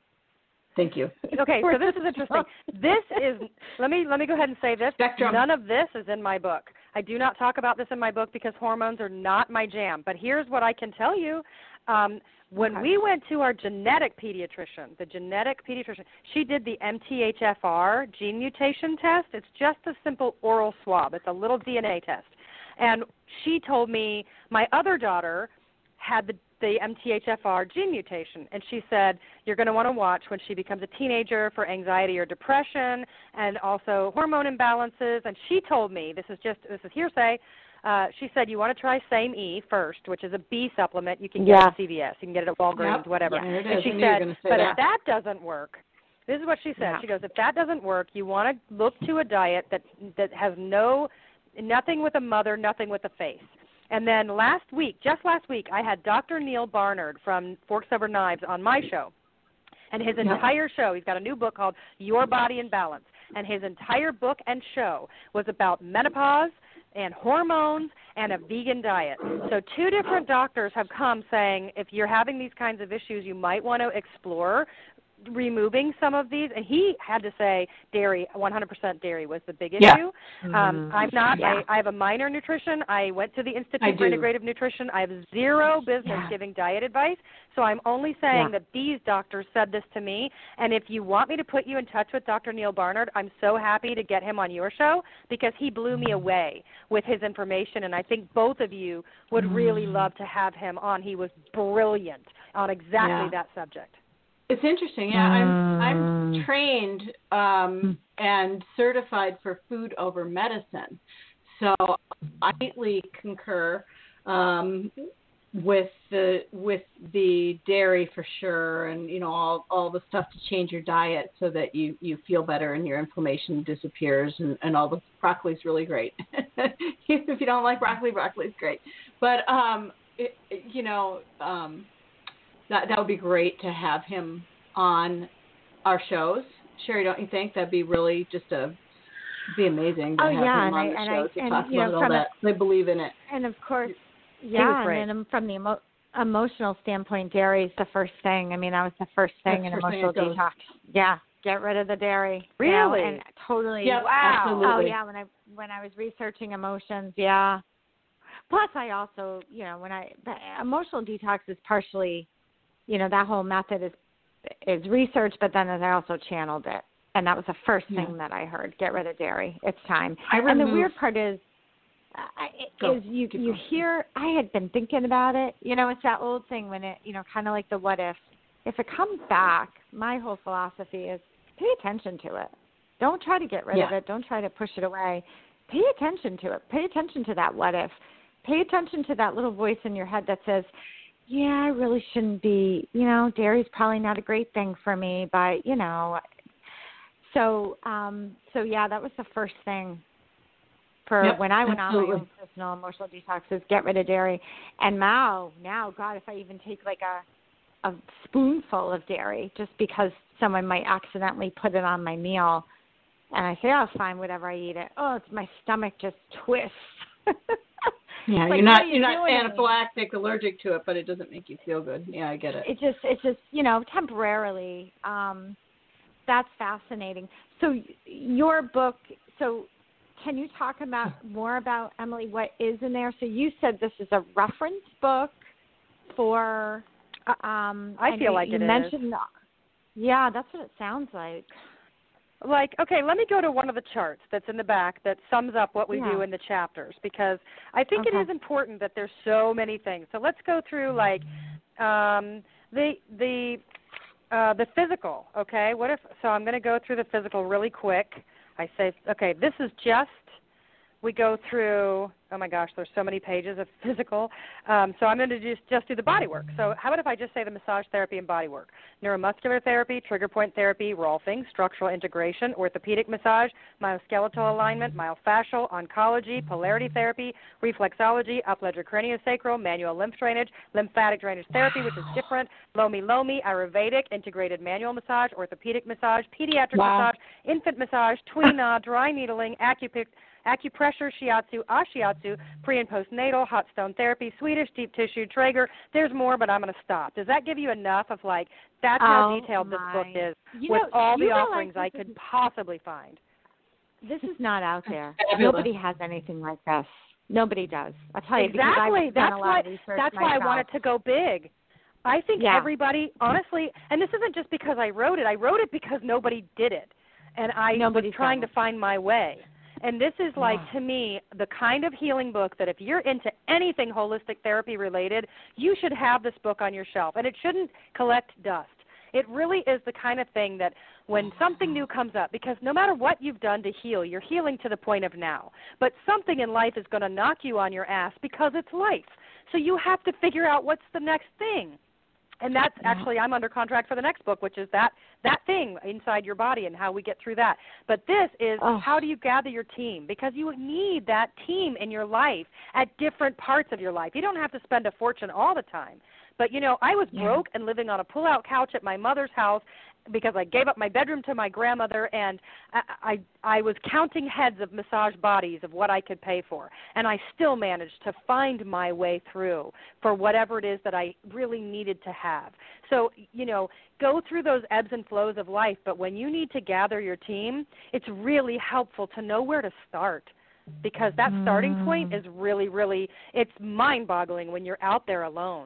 Thank you. Okay, so this is interesting. This is let me let me go ahead and say this. Spectrum. None of this is in my book. I do not talk about this in my book because hormones are not my jam. But here's what I can tell you. Um, when okay. we went to our genetic pediatrician, the genetic pediatrician, she did the M T H F R gene mutation test. It's just a simple oral swab. It's a little D N A test. And she told me my other daughter had the the M T H F R gene mutation. And she said, you're going to want to watch when she becomes a teenager for anxiety or depression and also hormone imbalances. And she told me, this is just, this is hearsay, uh, she said, you want to try Same E first, which is a B supplement you can get yeah. at C V S. You can get it at Walgreens, yep. whatever. Yeah, it is. And she said, but that. if that doesn't work, this is what she said. Yeah. She goes, if that doesn't work, you want to look to a diet that that has no, nothing with a mother, nothing with a face. And then last week, just last week, I had Doctor Neil Barnard from Forks Over Knives on my show. And his entire show, he's got a new book called Your Body in Balance. And his entire book and show was about menopause and hormones and a vegan diet. So two different doctors have come saying if you're having these kinds of issues, you might want to explore removing some of these, and he had to say dairy, one hundred percent dairy was the big issue. Yeah. Um, mm-hmm. I'm not, yeah. I, I have a minor nutrition. I went to the Institute for Integrative Nutrition. I have zero business yeah. giving diet advice, so I'm only saying yeah. that these doctors said this to me, and if you want me to put you in touch with Doctor Neil Barnard, I'm so happy to get him on your show because he blew me away with his information, and I think both of you would mm-hmm. really love to have him on. He was brilliant on exactly yeah. that subject. It's interesting. Yeah, I'm I'm trained um, and certified for food over medicine, so I completely concur um, with the with the dairy for sure, and you know all all the stuff to change your diet so that you, you feel better and your inflammation disappears, and, and all the broccoli's really great. If you don't like broccoli, broccoli's great, but um, it, you know. Um, That that would be great to have him on our shows. Sherry, don't you think that'd be really just a be amazing to oh, have yeah, him on and the I, shows and to I, talk you about know, all that. A, they believe in it. And of course, yeah, and then from the emo- emotional standpoint, dairy is the first thing. I mean, that was the first thing That's in the first emotional thing detox. Yeah, get rid of the dairy. Really? You know, and totally. Yeah, wow. absolutely. Oh yeah, when I when I was researching emotions, yeah. Plus, I also, you know, when I the emotional detox is partially you know, that whole method is is research, but then I also channeled it. And that was the first yeah. thing that I heard. Get rid of dairy. It's time. I remove, and the weird part is, uh, is you you hear, I had been thinking about it. You know, it's that old thing when it, you know, kind of like the what if. If it comes back, my whole philosophy is pay attention to it. Don't try to get rid yeah. of it. Don't try to push it away. Pay attention to it. Pay attention to that what if. Pay attention to that little voice in your head that says, yeah, I really shouldn't be, you know, dairy's probably not a great thing for me, but, you know. So, um, so yeah, that was the first thing for yep, when I went absolutely. on my own personal emotional detox is get rid of dairy. And now, now, God, if I even take like a, a spoonful of dairy just because someone might accidentally put it on my meal, and I say, oh, fine, whatever, I eat it. Oh, it's my stomach just twists. Yeah, like, you're not you you're not anaphylactic, allergic to it, but it doesn't make you feel good. Yeah, I get it. It just it's just you know temporarily. Um, that's fascinating. So your book. So can you talk about more about Emily? What is in there? So you said this is a reference book for. Um, I feel you, like you it mentioned, is. Yeah, that's what it sounds like. Like, okay, let me go to one of the charts that's in the back that sums up what we yeah. do in the chapters, because I think okay. it is important that there's so many things. So let's go through like um, the the uh, the physical. Okay, what if? So I'm going to go through the physical really quick. I say, okay, this is just. We go through. Oh my gosh, there's so many pages of physical. Um, so I'm going to just just do the body work. So how about if I just say the massage therapy and body work? Neuromuscular therapy, trigger point therapy, rolfing, structural integration, orthopedic massage, myoskeletal alignment, myofascial, oncology, polarity therapy, reflexology, upledger craniosacral, manual lymph drainage, lymphatic drainage therapy, which is different, lomi lomi, Ayurvedic, integrated manual massage, orthopedic massage, pediatric wow. massage, infant massage, Tuina, dry needling, acupuncture, acupressure, shiatsu, ashiatsu, pre- and postnatal, hot stone therapy, Swedish, deep tissue, Traeger. There's more, but I'm going to stop. Does that give you enough of, like, that's how oh, detailed my. this book is you with know, all the realize offerings I could possibly find? This is not out there. Fabulous. Nobody has anything like this. Nobody does. I'll tell you, exactly. because I've that's done a why, lot of research That's myself. why I wanted to go big. I think yeah. everybody, honestly, and this isn't just because I wrote it. I wrote it because nobody did it, and I Nobody's was trying to it. find my way. And this is like, yeah. to me, the kind of healing book that if you're into anything holistic therapy related, you should have this book on your shelf. And it shouldn't collect dust. It really is the kind of thing that when something new comes up, because no matter what you've done to heal, you're healing to the point of now. But something in life is going to knock you on your ass because it's life. So you have to figure out what's the next thing. And that's yeah. actually, I'm under contract for the next book, which is that, that thing inside your body and how we get through that. But this is oh. how do you gather your team? Because you need that team in your life at different parts of your life. You don't have to spend a fortune all the time. But, you know, I was yeah. broke and living on a pull-out couch at my mother's house because I gave up my bedroom to my grandmother, and I, I I was counting heads of massage bodies of what I could pay for, and I still managed to find my way through for whatever it is that I really needed to have. So, you know, go through those ebbs and flows of life, but when you need to gather your team, it's really helpful to know where to start, because that starting mm. point is really, really, it's mind-boggling when you're out there alone.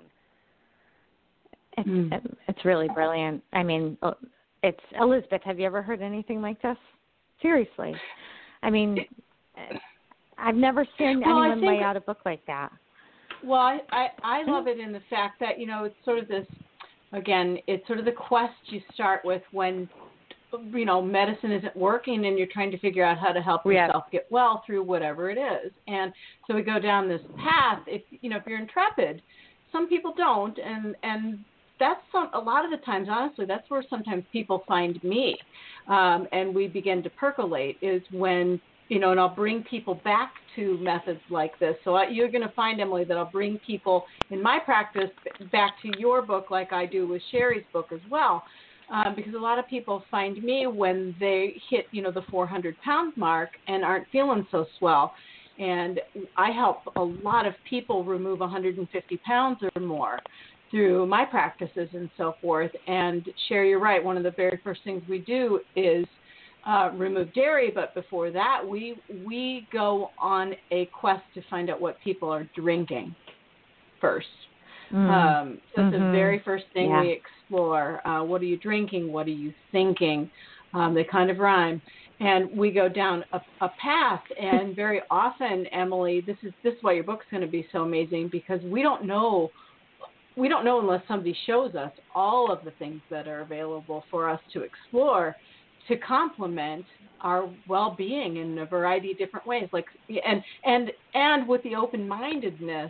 It's, mm. it's really brilliant. I mean, it's Elizabeth. Have you ever heard anything like this? Seriously, I mean, I've never seen well, anyone think, lay out a book like that. Well, I, I I love it in the fact that, you know, it's sort of this. Again, it's sort of the quest you start with when, you know, medicine isn't working and you're trying to figure out how to help yeah. yourself get well through whatever it is. And so we go down this path. If you know, if you're intrepid, some people don't, and and. That's some, a lot of the times, honestly, that's where sometimes people find me, um, and we begin to percolate is when, you know, and I'll bring people back to methods like this. So I, you're going to find, Emily, that I'll bring people in my practice back to your book like I do with Sherry's book as well, um, because a lot of people find me when they hit, you know, the four hundred pound mark and aren't feeling so swell. And I help a lot of people remove one hundred fifty pounds or more through my practices and so forth. And Sherry, you're right. One of the very first things we do is uh, remove dairy. But before that, we we go on a quest to find out what people are drinking first. Mm. Um, that's mm-hmm. the very first thing yeah. we explore. Uh, what are you drinking? What are you thinking? Um, they kind of rhyme. And we go down a, a path. And very often, Emily, this is this is why your book's going to be so amazing, because we don't know. We don't know unless somebody shows us all of the things that are available for us to explore to complement our well-being in a variety of different ways. Like and and and with the open-mindedness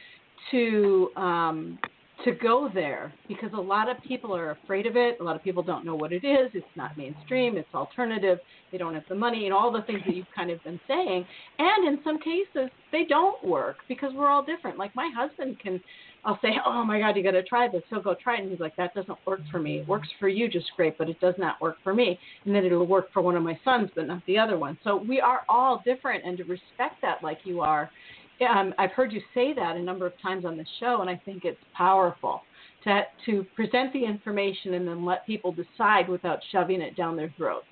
to um, to go there, because a lot of people are afraid of it. A lot of people don't know what it is. It's not mainstream. It's alternative. They don't have the money and all the things that you've kind of been saying. And in some cases, they don't work because we're all different. Like my husband can, I'll say, oh my God, you got to try this. He'll go try it. And he's like, that doesn't work for me. It works for you just great, but it does not work for me. And then it'll work for one of my sons, but not the other one. So we are all different, and to respect that like you are. Um, I've heard you say that a number of times on the show, and I think it's powerful to to present the information and then let people decide without shoving it down their throats.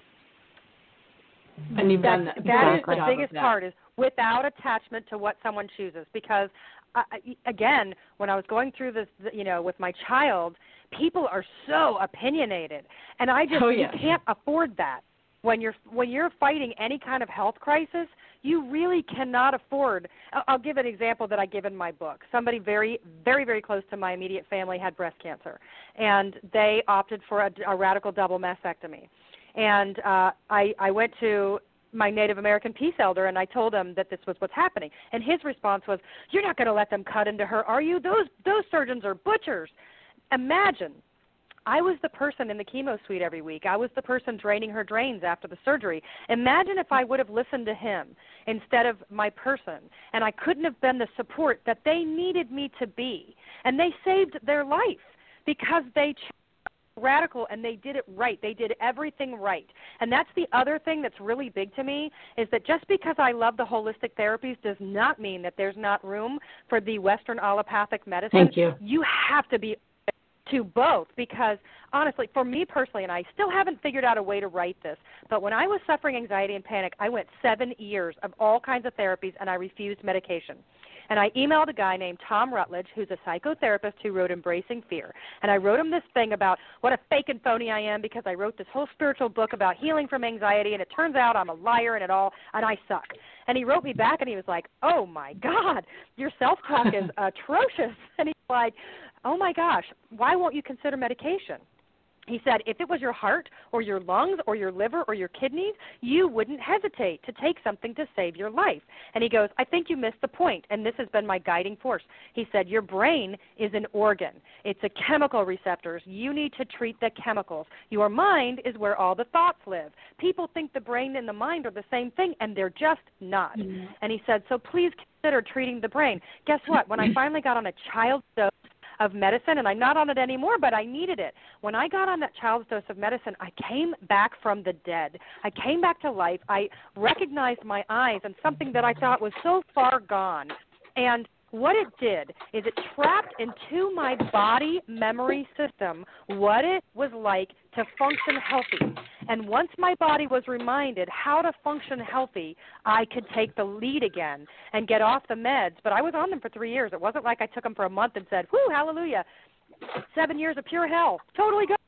And you've that, done that. That is the biggest part, is without attachment to what someone chooses. Because, uh, again, when I was going through this, you know, with my child, people are so opinionated, and I just oh, yeah. you can't afford that. When you're when you're fighting any kind of health crisis, you really cannot afford. I'll give an example that I give in my book. Somebody very, very, very close to my immediate family had breast cancer, and they opted for a, a radical double mastectomy. And uh, I, I went to my Native American peace elder, and I told him that this was what's happening. And his response was, "You're not going to let them cut into her, are you? Those those surgeons are butchers." Imagine. I was the person in the chemo suite every week. I was the person draining her drains after the surgery. Imagine if I would have listened to him instead of my person, and I couldn't have been the support that they needed me to be. And they saved their life because they chose radical, and they did it right. They did everything right. And that's the other thing that's really big to me, is that just because I love the holistic therapies does not mean that there's not room for the Western allopathic medicine. Thank you. You have to be to both, because honestly, for me personally, and I still haven't figured out a way to write this, but when I was suffering anxiety and panic, I went seven years of all kinds of therapies, and I refused medication. And I emailed a guy named Tom Rutledge, who's a psychotherapist who wrote Embracing Fear. And I wrote him this thing about what a fake and phony I am, because I wrote this whole spiritual book about healing from anxiety, and it turns out I'm a liar and it all, and I suck. And he wrote me back, and he was like, oh, my God, your self-talk is atrocious. And he's like, oh, my gosh, why won't you consider medication? He said, if it was your heart or your lungs or your liver or your kidneys, you wouldn't hesitate to take something to save your life. And he goes, I think you missed the point, and this has been my guiding force. He said, your brain is an organ. It's a chemical receptors. You need to treat the chemicals. Your mind is where all the thoughts live. People think the brain and the mind are the same thing, and they're just not. Mm-hmm. And he said, so please consider treating the brain. Guess what? When I finally got on a child's dose of medicine, and I'm not on it anymore, but I needed it. When I got on that child's dose of medicine, I came back from the dead. I came back to life. I recognized my eyes and something that I thought was so far gone. And what it did is it trapped into my body memory system what it was like to function healthy. And once my body was reminded how to function healthy, I could take the lead again and get off the meds. But I was on them for three years. It wasn't like I took them for a month and said, whoo, hallelujah, seven years of pure hell, totally good.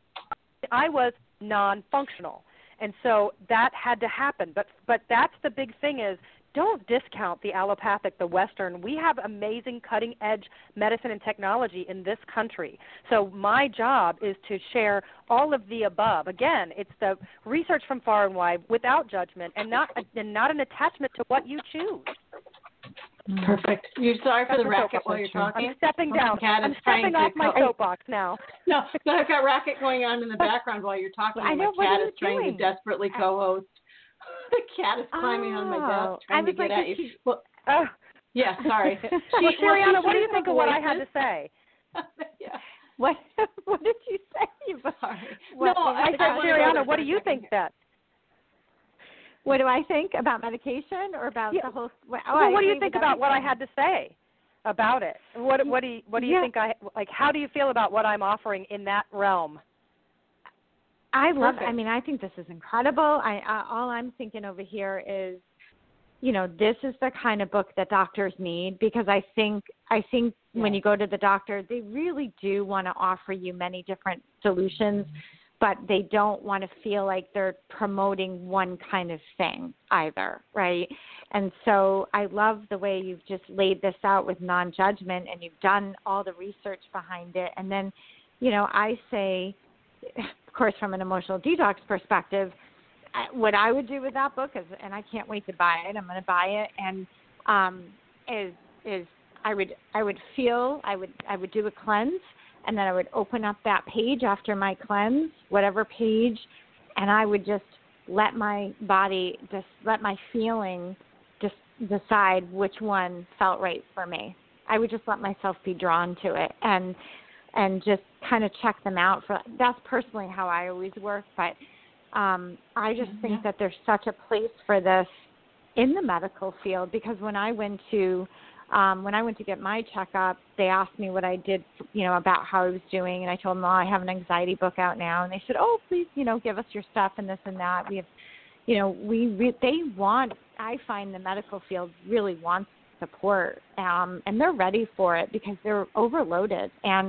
I was non-functional. And so that had to happen. But but that's the big thing is, don't discount the allopathic, the Western. We have amazing cutting-edge medicine and technology in this country. So my job is to share all of the above. Again, it's the research from far and wide without judgment, and not and not an attachment to what you choose. Perfect. You're sorry for That's the racket while you're talking. I'm stepping down. I'm stepping off my soapbox now. No, no, I've got racket going on in the background while you're talking. I know, my what cat are you is trying doing? to desperately co-host. The cat is climbing oh, on my desk trying I was to get like, at you. She... Well, oh. Yeah, sorry. Well, Shariana, what do you think of what I had to say? Yeah. What What did you say? Sorry. Well, no, I said, Shariana, what do you think that? What do I think about medication or about yeah. the whole? Well, well what do you think about what I had to say about it? What What do you What do you yeah. think I like? How do you feel about what I'm offering in that realm? I love. Perfect. I mean, I think this is incredible. I uh, all I'm thinking over here is, you know, this is the kind of book that doctors need, because I think I think yeah. when you go to the doctor, they really do want to offer you many different solutions, but they don't want to feel like they're promoting one kind of thing either, right? And so I love the way you've just laid this out with non-judgment, and you've done all the research behind it. And then, you know, I say, of course, from an emotional detox perspective, what I would do with that book is, and I can't wait to buy it, I'm going to buy it, and um, is is I would I would feel I would I would do a cleanse, and then I would open up that page after my cleanse, whatever page, and I would just let my body, just let my feeling just decide which one felt right for me. I would just let myself be drawn to it, and and just kind of check them out. For that's personally how I always work, but um, I just think that there's such a place for this in the medical field, because when I went to Um, when I went to get my checkup, they asked me what I did, you know, about how I was doing, and I told them, oh, I have an anxiety book out now, and they said, oh, please, you know, give us your stuff and this and that. We have, you know, we re- they want. I find the medical field really wants support, um, and they're ready for it because they're overloaded. And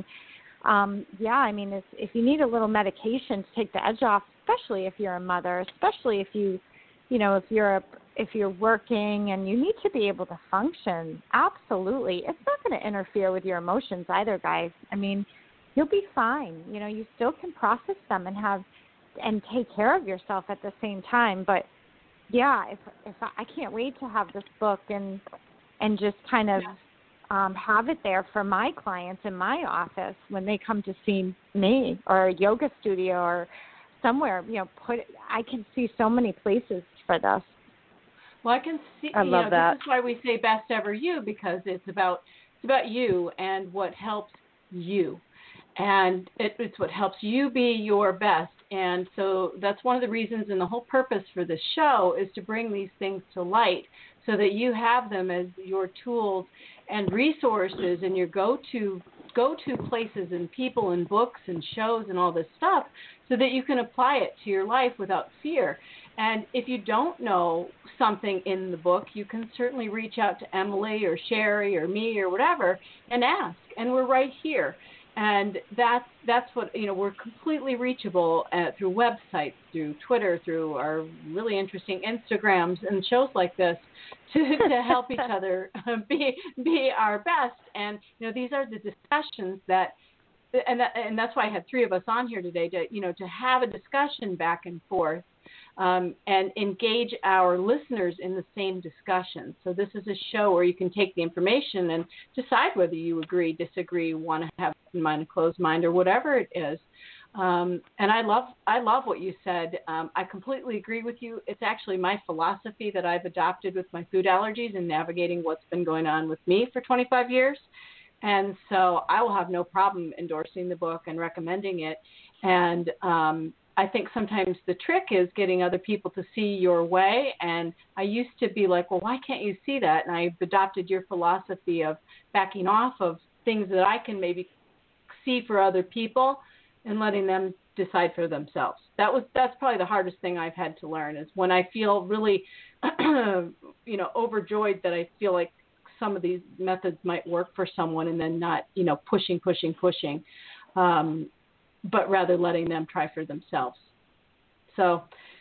um, yeah, I mean, if, if you need a little medication to take the edge off, especially if you're a mother, especially if you, you know, if you're a if you're working and you need to be able to function, absolutely. It's not going to interfere with your emotions either, guys. I mean, you'll be fine. You know, you still can process them and have and take care of yourself at the same time. But yeah, if if I, I can't wait to have this book and and just kind of um, have it there for my clients in my office when they come to see me, or a yoga studio or somewhere. You know, put I can see so many places for this. Well, I can see. I you love know, that. This is why we say Best Ever You, because it's about it's about you and what helps you, and it, it's what helps you be your best. And so that's one of the reasons, and the whole purpose for this show is to bring these things to light, so that you have them as your tools and resources and your go-to go-to places and people and books and shows and all this stuff, so that you can apply it to your life without fear. And if you don't know something in the book, you can certainly reach out to Emily or Sherry or me or whatever and ask. And we're right here. And that's that's what, you know, we're completely reachable uh, through websites, through Twitter, through our really interesting Instagrams and shows like this to, to help each other be be our best. And, you know, these are the discussions that, and that, and that's why I had three of us on here today to, you know, to have a discussion back and forth. Um, and engage our listeners in the same discussion. So this is a show where you can take the information and decide whether you agree, disagree, want to have a mind, a closed mind, or whatever it is. Um, and I love I love what you said. Um, I completely agree with you. It's actually my philosophy that I've adopted with my food allergies and navigating what's been going on with me for twenty-five years. And so I will have no problem endorsing the book and recommending it. And um, I think sometimes the trick is getting other people to see your way. And I used to be like, well, why can't you see that? And I've adopted your philosophy of backing off of things that I can maybe see for other people and letting them decide for themselves. That was that's probably the hardest thing I've had to learn, is when I feel really, you know, overjoyed that I feel like some of these methods might work for someone, and then not, you know, pushing, pushing, pushing. Um, but rather letting them try for themselves. So,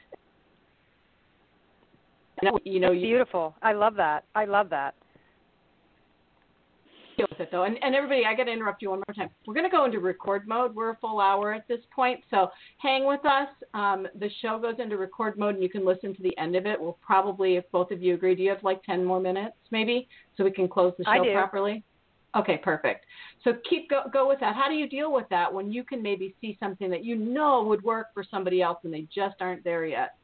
you know, That's beautiful. I love that. I love that. Deal with it though, and, and everybody, I got to interrupt you one more time. We're going to go into record mode. We're a full hour at this point, so hang with us. Um, the show goes into record mode, and you can listen to the end of it. We'll probably, if both of you agree, do you have like ten more minutes, maybe, so we can close the show I do. properly? Okay, perfect. So keep go, go with that. How do you deal with that when you can maybe see something that you know would work for somebody else and they just aren't there yet?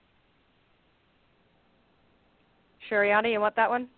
Shariana, you want that one?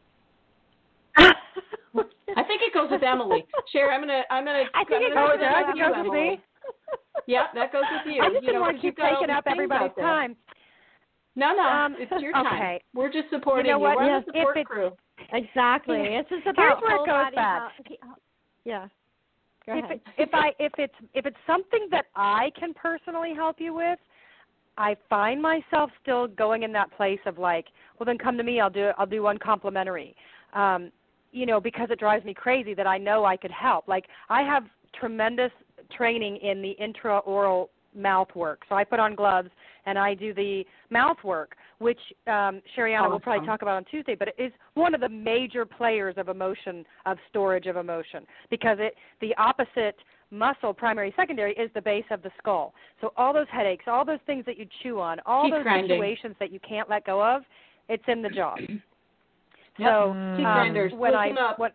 I think it goes with Emily. Sherry, I'm gonna I'm gonna. I think I'm it gonna goes, go does. with it you, goes with Emily. me. Yeah, that goes with you. I just you didn't know, want to keep you've got all taking these up things everybody's out there. time. No, no, Um, it's your time. okay. We're just supporting You know what? We're Yes, the support if it- crew. Exactly. It's just about Here's where it whole goes body bad. health. Yeah. Go If ahead. it, if I if it's if it's something that I can personally help you with, I find myself still going in that place of like, well, then come to me. I'll do I'll do one complimentary. Um, you know, because it drives me crazy that I know I could help. Like I have tremendous training in the intraoral mouth work. So I put on gloves and I do the mouth work, which um, Sherianna awesome. will probably talk about on Tuesday, but it is one of the major players of emotion, of storage of emotion, because it the opposite muscle, primary, secondary, is the base of the skull. So all those headaches, all those things that you chew on, all Teeth those grinding. situations that you can't let go of, it's in the jaw. Yep. So teeth um, grinders, when listen I up. what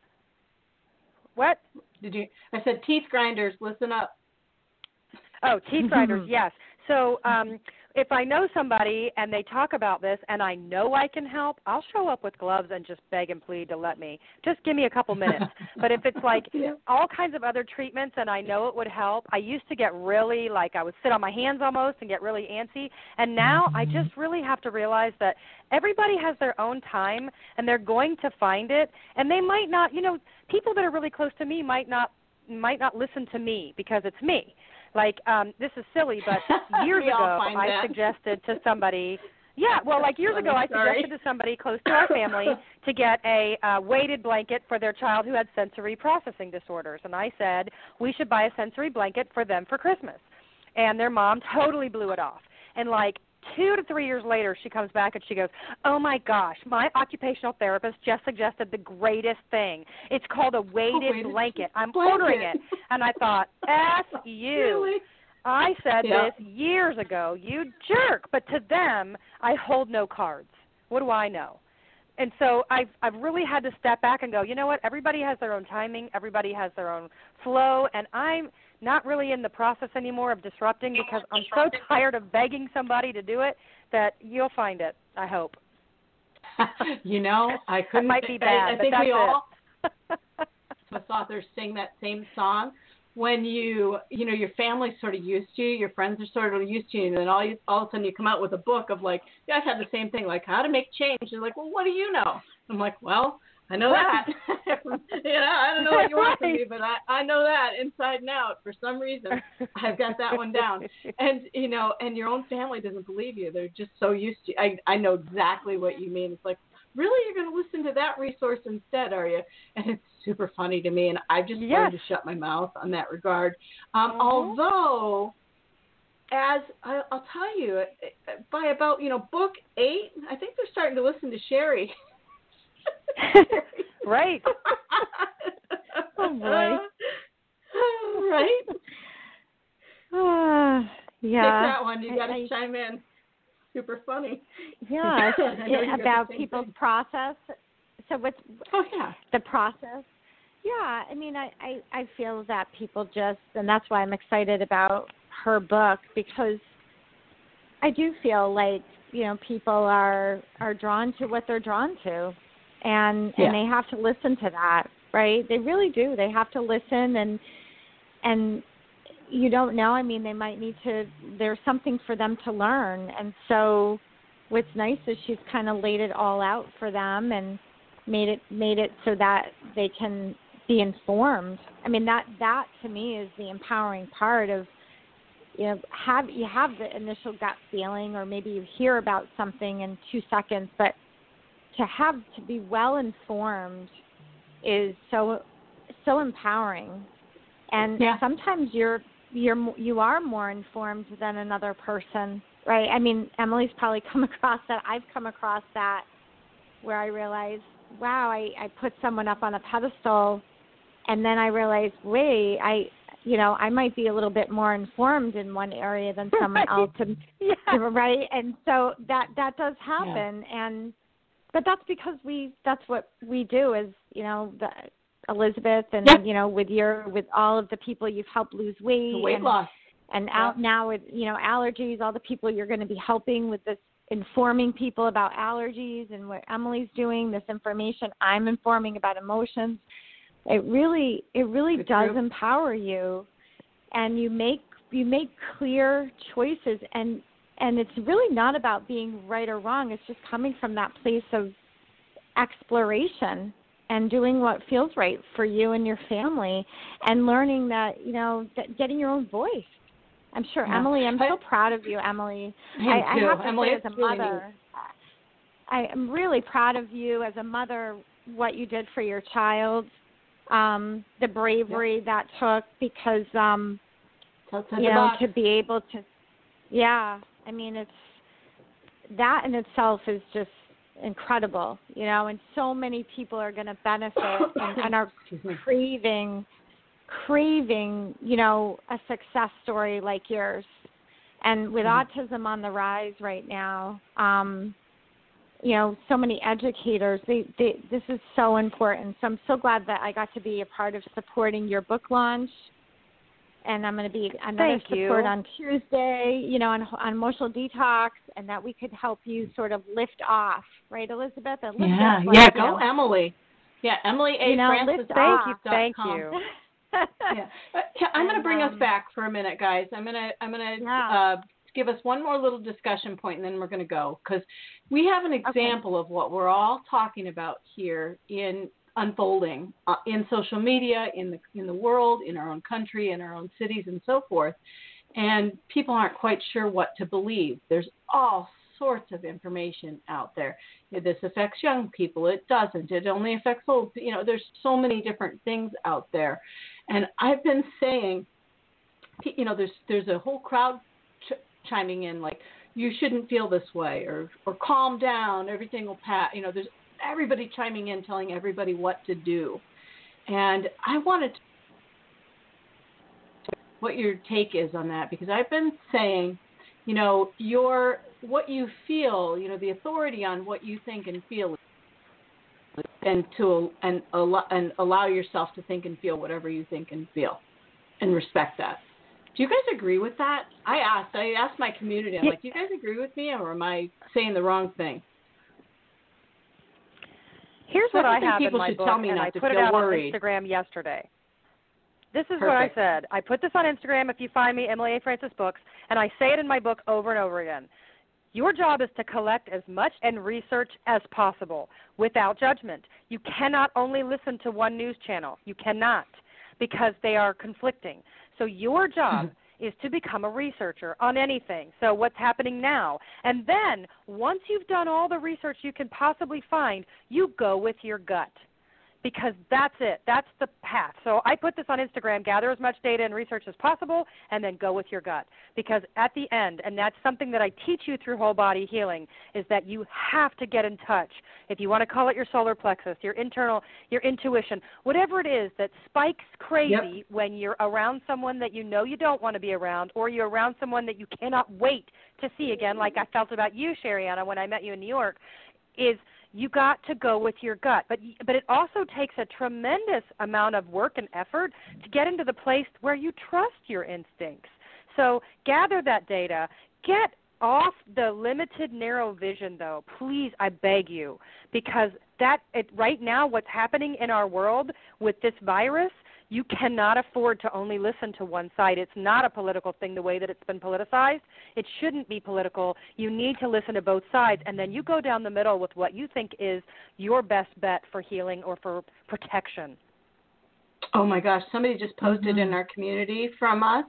what Did you? I said teeth grinders. Listen up. Oh, teeth grinders, yes. So um, if I know somebody and they talk about this and I know I can help, I'll show up with gloves and just beg and plead to let me. Just give me a couple minutes. But if it's like yeah. all kinds of other treatments and I know it would help, I used to get really, like I would sit on my hands almost and get really antsy. And now I just really have to realize that everybody has their own time and they're going to find it. And they might not, you know, people that are really close to me might not might not listen to me because it's me. Like, um, this is silly, but years ago I that. suggested to somebody, yeah, well, like years I'm ago I sorry. suggested to somebody close to our family to get a uh, weighted blanket for their child who had sensory processing disorders. And I said, we should buy a sensory blanket for them for Christmas. And their mom totally blew it off. And like two to three years later, she comes back and she goes, oh, my gosh, my occupational therapist just suggested the greatest thing. It's called a weighted, weighted blanket. I'm blanket. ordering it. And I thought, F you. Really? I said yeah. this years ago, you jerk. But to them, I hold no cards. What do I know? And so I've, I've really had to step back and go, you know what, everybody has their own timing. Everybody has their own flow. And I'm not really in the process anymore of disrupting because I'm so tired of begging somebody to do it that you'll find it, I hope. You know, I couldn't. That might be bad, I, I but think that's we it. all, us authors sing that same song. When you, you know, your family's sort of used to you, your friends are sort of used to you, and then all, you, all of a sudden you come out with a book of like, yeah, I've had the same thing, like how to make change. You're like, well, what do you know? I'm like, well, I know Right. that. you know, I don't know what you want from Right. me, but I, I know that inside and out. For some reason, I've got that one down. And, you know, and your own family doesn't believe you. They're just so used to you. I, I know exactly what you mean. It's like, really, you're going to listen to that resource instead, are you? And it's super funny to me, and I've just Yes. learned to shut my mouth on that regard. Um, Mm-hmm. Although, as I, I'll tell you, by about, you know, book eight, I think they're starting to listen to Sherry. Right. Oh, boy. Right? Uh, yeah. Take that one. You got to I- chime in. Super funny. Yeah, I know it, you got the about same people's thing. process. So what's Oh, yeah. the process? Yeah, I mean, I, I, I feel that people just, and that's why I'm excited about her book, because I do feel like, you know, people are, are drawn to what they're drawn to, and Yeah. and they have to listen to that, right? They really do. They have to listen, and and you don't know. I mean, they might need to, there's something for them to learn. And so what's nice is she's kind of laid it all out for them and made it, made it so that they can be informed. I mean, that, that to me is the empowering part of, you know, have, you have the initial gut feeling, or maybe you hear about something in two seconds, but to have, to be well informed is so, so empowering. And Yeah. sometimes you're, you're, you are more informed than another person, right? I mean, Emily's probably come across that. I've come across that where I realize, wow, I, I put someone up on a pedestal, and then I realized, wait, I, you know, I might be a little bit more informed in one area than someone Right. else, and, Yeah. right? And so that, that does happen. Yeah. And, but that's because we, that's what we do is, you know, the, Elizabeth, and yeah. you know, with your, with all of the people you've helped lose weight, The weight and, loss, and yeah. out now with, you know, allergies, all the people you're going to be helping with this, informing people about allergies, and what Emily's doing, this information I'm informing about emotions. It really, it really It's does true. empower you, and you make, you make clear choices, and, and it's really not about being right or wrong. It's just coming from that place of exploration and doing what feels right for you and your family, and learning that, you know, that getting your own voice. I'm sure. Yeah. Emily, I'm I, so proud of you, Emily. I, I, I have to Emily, say, as a really mother, neat. I am really proud of you as a mother, what you did for your child, um, the bravery yep. that took, because, um, you know, box. to be able to, yeah, I mean, it's, that in itself is just incredible, you know, and so many people are going to benefit and, and are craving, craving, you know, a success story like yours. And with mm-hmm. autism on the rise right now, um, you know, so many educators, they, they, this is so important. So I'm so glad that I got to be a part of supporting your book launch. And I'm going to be another Thank support you. on Tuesday, you know, on, on Emotional Detox, and that we could help you sort of lift off, right, Elizabeth? Elizabeth yeah, like, yeah, you go know, Emily. Yeah, Emily A. You know, Francis. Thank you, thank you. yeah, I'm going to bring um, us back for a minute, guys. I'm going to I'm going to yeah. uh, give us one more little discussion point, and then we're going to go, because we have an example okay. of what we're all talking about here in unfolding uh, in social media, in the in the world, in our own country, in our own cities, and so forth. And people aren't quite sure what to believe. There's all sorts of information out there. This affects young people. It doesn't. It only affects old. You know, there's so many different things out there. And I've been saying, you know, there's there's a whole crowd ch- chiming in like, you shouldn't feel this way, or or calm down, everything will pass. You know, there's everybody chiming in, telling everybody what to do. And I wanted to what your take is on that, because I've been saying, you know, your what you feel, you know, the authority on what you think and feel, and to and allow, and allow yourself to think and feel whatever you think and feel, and respect that. Do you guys agree with that? I asked. I asked my community. I'm like, do you guys agree with me, or am I saying the wrong thing? Here's so what I, I have in my book, and I put it out worried. on Instagram yesterday. This is Perfect. what I said. I put this on Instagram. If you find me, Emily A. Francis Books, and I say it in my book over and over again. Your job is to collect as much and research as possible without judgment. You cannot only listen to one news channel. You cannot, because they are conflicting. So your job mm-hmm. is to become a researcher on anything. So what's happening now? And then once you've done all the research you can possibly find, you go with your gut. Because that's it. That's the path. So I put this on Instagram, gather as much data and research as possible, and then go with your gut. Because at the end, and that's something that I teach you through whole body healing, is that you have to get in touch. If you want to call it your solar plexus, your internal, your intuition, whatever it is that spikes crazy yep. when you're around someone that you know you don't want to be around, or you're around someone that you cannot wait to see again, like I felt about you, Sharianna, when I met you in New York, is you got to go with your gut. But but it also takes a tremendous amount of work and effort to get into the place where you trust your instincts. So gather that data. Get off the limited, narrow vision, though. Please, I beg you, because that it, right now what's happening in our world with this virus, you cannot afford to only listen to one side. It's not a political thing the way that it's been politicized. It shouldn't be political. You need to listen to both sides, and then you go down the middle with what you think is your best bet for healing or for protection. Oh, my gosh. Somebody just posted mm-hmm. in our community from us,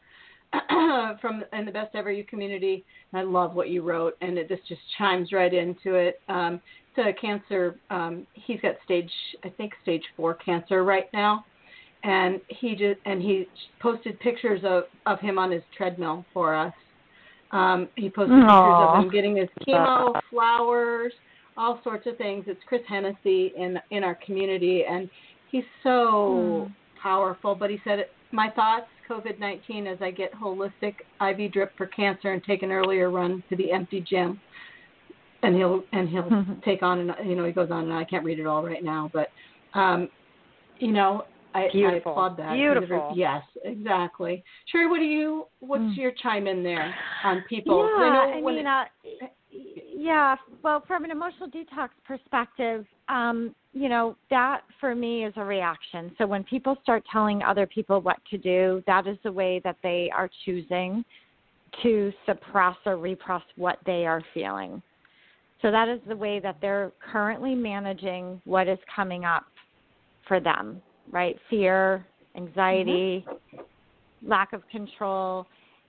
from in the Best Ever You community. I love what you wrote, and it, this just chimes right into it. Um, it's a cancer. Um, he's got stage, I think, stage four cancer right now. And he just and he posted pictures of, of him on his treadmill for us. Um, he posted Aww. pictures of him getting his chemo, flowers, all sorts of things. It's Chris Hennessy in in our community, and he's so mm. powerful. But he said, my thoughts, COVID nineteen, as I get holistic I V drip for cancer and take an earlier run to the empty gym. And he'll and he'll mm-hmm. take on, and you know, he goes on, and I can't read it all right now, but um, you know. I, I applaud that. Beautiful. Yes, exactly. Sherry, what do you? What's mm. your chime in there on people? Yeah, I, I mean, it, uh, yeah. Well, from an emotional detox perspective, um, you know, that for me is a reaction. So when people start telling other people what to do, that is the way that they are choosing to suppress or repress what they are feeling. So that is the way that they're currently managing what is coming up for them. Right? Fear, anxiety, mm-hmm. lack of control.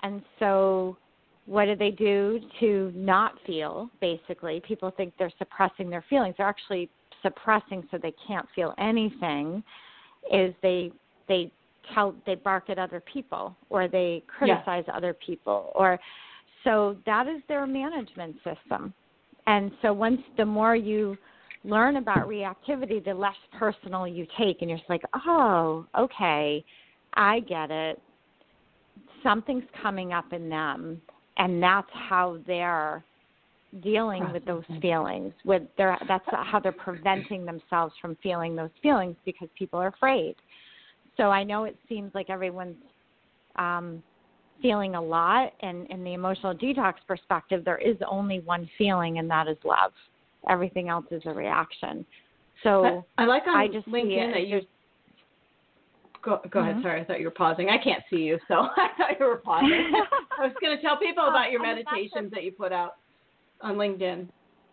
And so what do they do to not feel, basically? People think they're suppressing their feelings. They're actually suppressing so they can't feel anything, is they they tell they bark at other people, or they criticize yeah. other people, or so that is their management system. And so once the more you learn about reactivity, the less personal you take, and you're just like, oh, okay, I get it. Something's coming up in them, and that's how they're dealing with those feelings. With their, that's how they're preventing themselves from feeling those feelings, because people are afraid. So I know it seems like everyone's um, feeling a lot, and in the emotional detox perspective, there is only one feeling, and that is love. Everything else is a reaction. So I, I like on I just LinkedIn that you go, go mm-hmm. ahead. Sorry, I thought you were pausing. I can't see you, so I thought you were pausing. I was going to tell people about your meditations that you put out on LinkedIn.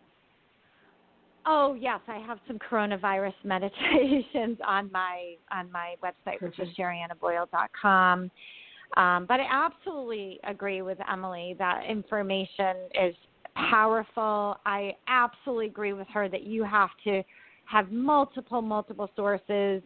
Oh yes, I have some coronavirus meditations on my on my website, Perfect. Which is sherry anna boyle dot com. Um, but I absolutely agree with Emily that information is powerful. I absolutely agree with her that you have to have multiple, multiple sources,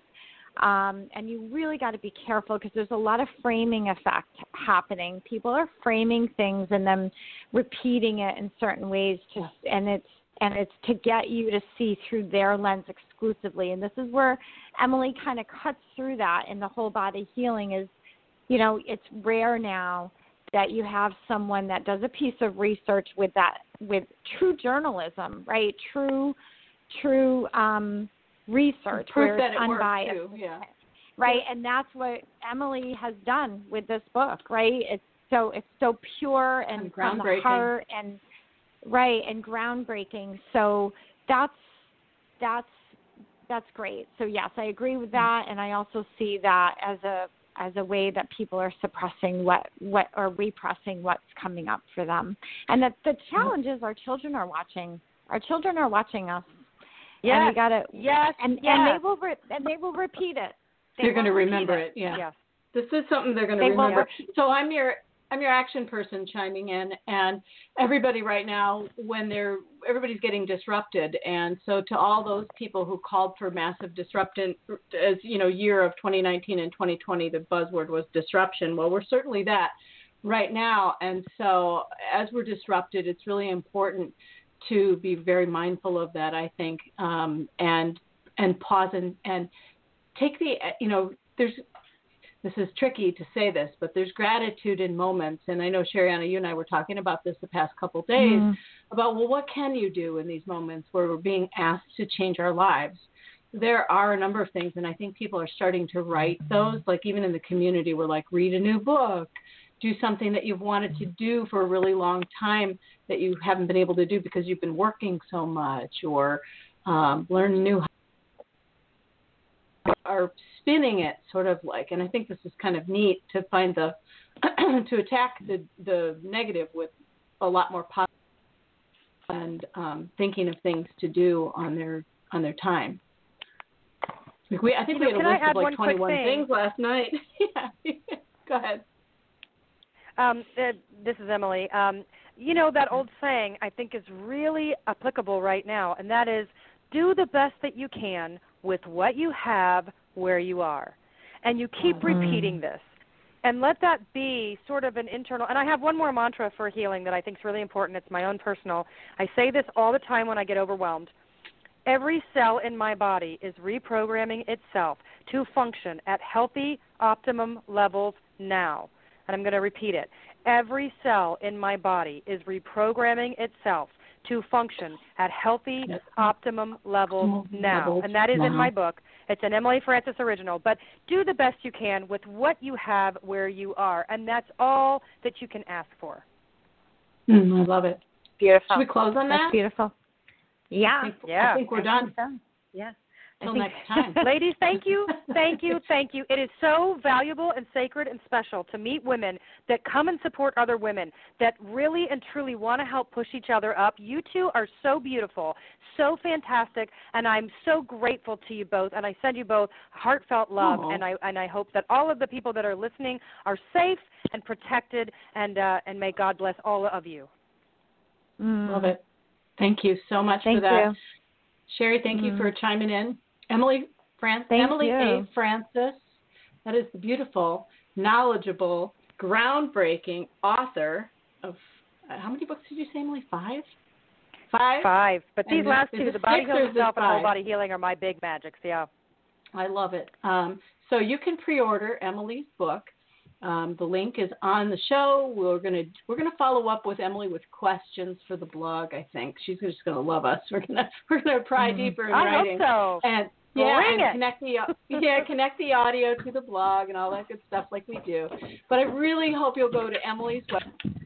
um, and you really got to be careful, because there's a lot of framing effect happening. People are framing things and then repeating it in certain ways, to, and it's and it's to get you to see through their lens exclusively. And this is where Emily kind of cuts through that in the whole body healing. Is, you know, it's rare now that you have someone that does a piece of research with that, with true journalism, right? True, true um, research, proof where that it's it unbiased, works too. Yeah. right? And that's what Emily has done with this book, right? It's so it's so pure and, and from the heart, and right, and groundbreaking. So that's that's that's great. So yes, I agree with that, and I also see that as a as a way that people are suppressing what, what or repressing what's coming up for them. And that the challenge is our children are watching. Our children are watching us. Yes. And we gotta yes. and, yes. and they will re- and they will repeat it. They they're going to remember it. it. Yeah. Yes. This is something they're going to remember. So I'm your I'm your action person chiming in, and everybody right now, when they're everybody's getting disrupted, and so to all those people who called for massive disruption, as you know, year of twenty nineteen and twenty twenty, the buzzword was disruption. Well, we're certainly that right now, and so as we're disrupted, it's really important to be very mindful of that, I think, um, and and pause and and take the you know there's. This is tricky to say this, but there's gratitude in moments. And I know, Sherianna, you and I were talking about this the past couple of days, mm. about, well, what can you do in these moments where we're being asked to change our lives? There are a number of things, and I think people are starting to write those, like even in the community, we're like, read a new book, do something that you've wanted to do for a really long time that you haven't been able to do because you've been working so much, or um, learn new are spinning it sort of like, and I think this is kind of neat to find the, to attack the, the negative with a lot more positive and um, thinking of things to do on their, on their time. Like we, I think you we know, had a list of like twenty-one things last night. Yeah. Go ahead. Um, uh, this is Emily. Um, you know, that old saying I think is really applicable right now, and that is, do the best that you can with what you have where you are. And you keep mm-hmm. repeating this. And let that be sort of an internal, and I have one more mantra for healing that I think is really important. It's my own personal. I say this all the time when I get overwhelmed. Every cell in my body is reprogramming itself to function at healthy, optimum levels now. And I'm going to repeat it. Every cell in my body is reprogramming itself to function at healthy, yes. optimum levels now. Levels and that is now. In my book. It's an Emily Francis original. But do the best you can with what you have where you are, and that's all that you can ask for. Mm, I love it. Beautiful. Should we close on that? That's beautiful. Yeah. I think, yeah. I think we're I done. Think so. Yeah. Till think, next time. Ladies, thank you, thank you, thank you. It is so valuable and sacred and special to meet women that come and support other women, that really and truly want to help push each other up. You two are so beautiful, so fantastic, and I'm so grateful to you both, and I send you both heartfelt love, Aww. and I and I hope that all of the people that are listening are safe and protected, and uh, and may God bless all of you. Mm. Love it. Thank you so much Thank for that. you. Sherry, thank Mm. you for chiming in. Emily Fran- Thank Emily you. A. Francis, that is the beautiful, knowledgeable, groundbreaking author of, uh, how many books did you say, Emily? Five? Five? Five. But And these is- last is two, it the body six or heals is it itself and whole five? body healing, are my big magics, yeah. I love it. Um, so you can pre-order Emily's book. Um, the link is on the show. We're gonna we're gonna follow up with Emily with questions for the blog. I think she's just gonna love us. We're gonna we're gonna pry Mm. deeper in I writing. hope so. And yeah, Bring and it. connect the yeah connect the audio to the blog and all that good stuff like we do. But I really hope you'll go to Emily's website,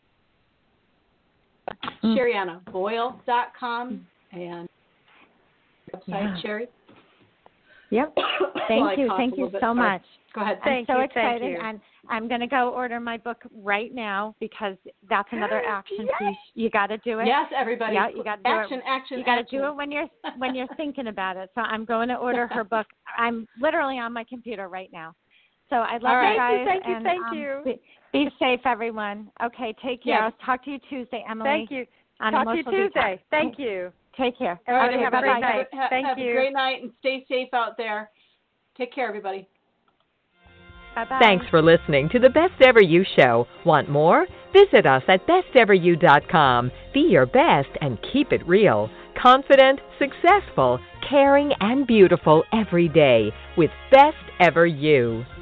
Mm. Sherry Anna Boyle dot com, and website Yeah. Sherry. Yep. Well, Thank I you. coughed Thank a you little bit. so Sorry. much. Go ahead. Thank I'm so you, thank excited, you. and I'm going to go order my book right now because that's another action piece. You got to do it. Yes, everybody. Yeah, you got to do action, it. action, You got to action. do it when you're when you're thinking about it. So I'm going to order her book. I'm literally on my computer right now. So I love All right. you guys. Thank you, and, thank um, you. Be, be safe, everyone. Okay, take care. Yes. I'll talk to you Tuesday, Emily. Thank you. On Talk to you Emotional Tuesday. Detox. Thank you. Take care. All right, Okay, have a everybody. great night. Have, a- Thank have you. a great night and stay safe out there. Take care, everybody. Bye-bye. Thanks for listening to the Best Ever You Show. Want more? Visit us at best ever you dot com. Be your best and keep it real. Confident, successful, caring, and beautiful every day with Best Ever You.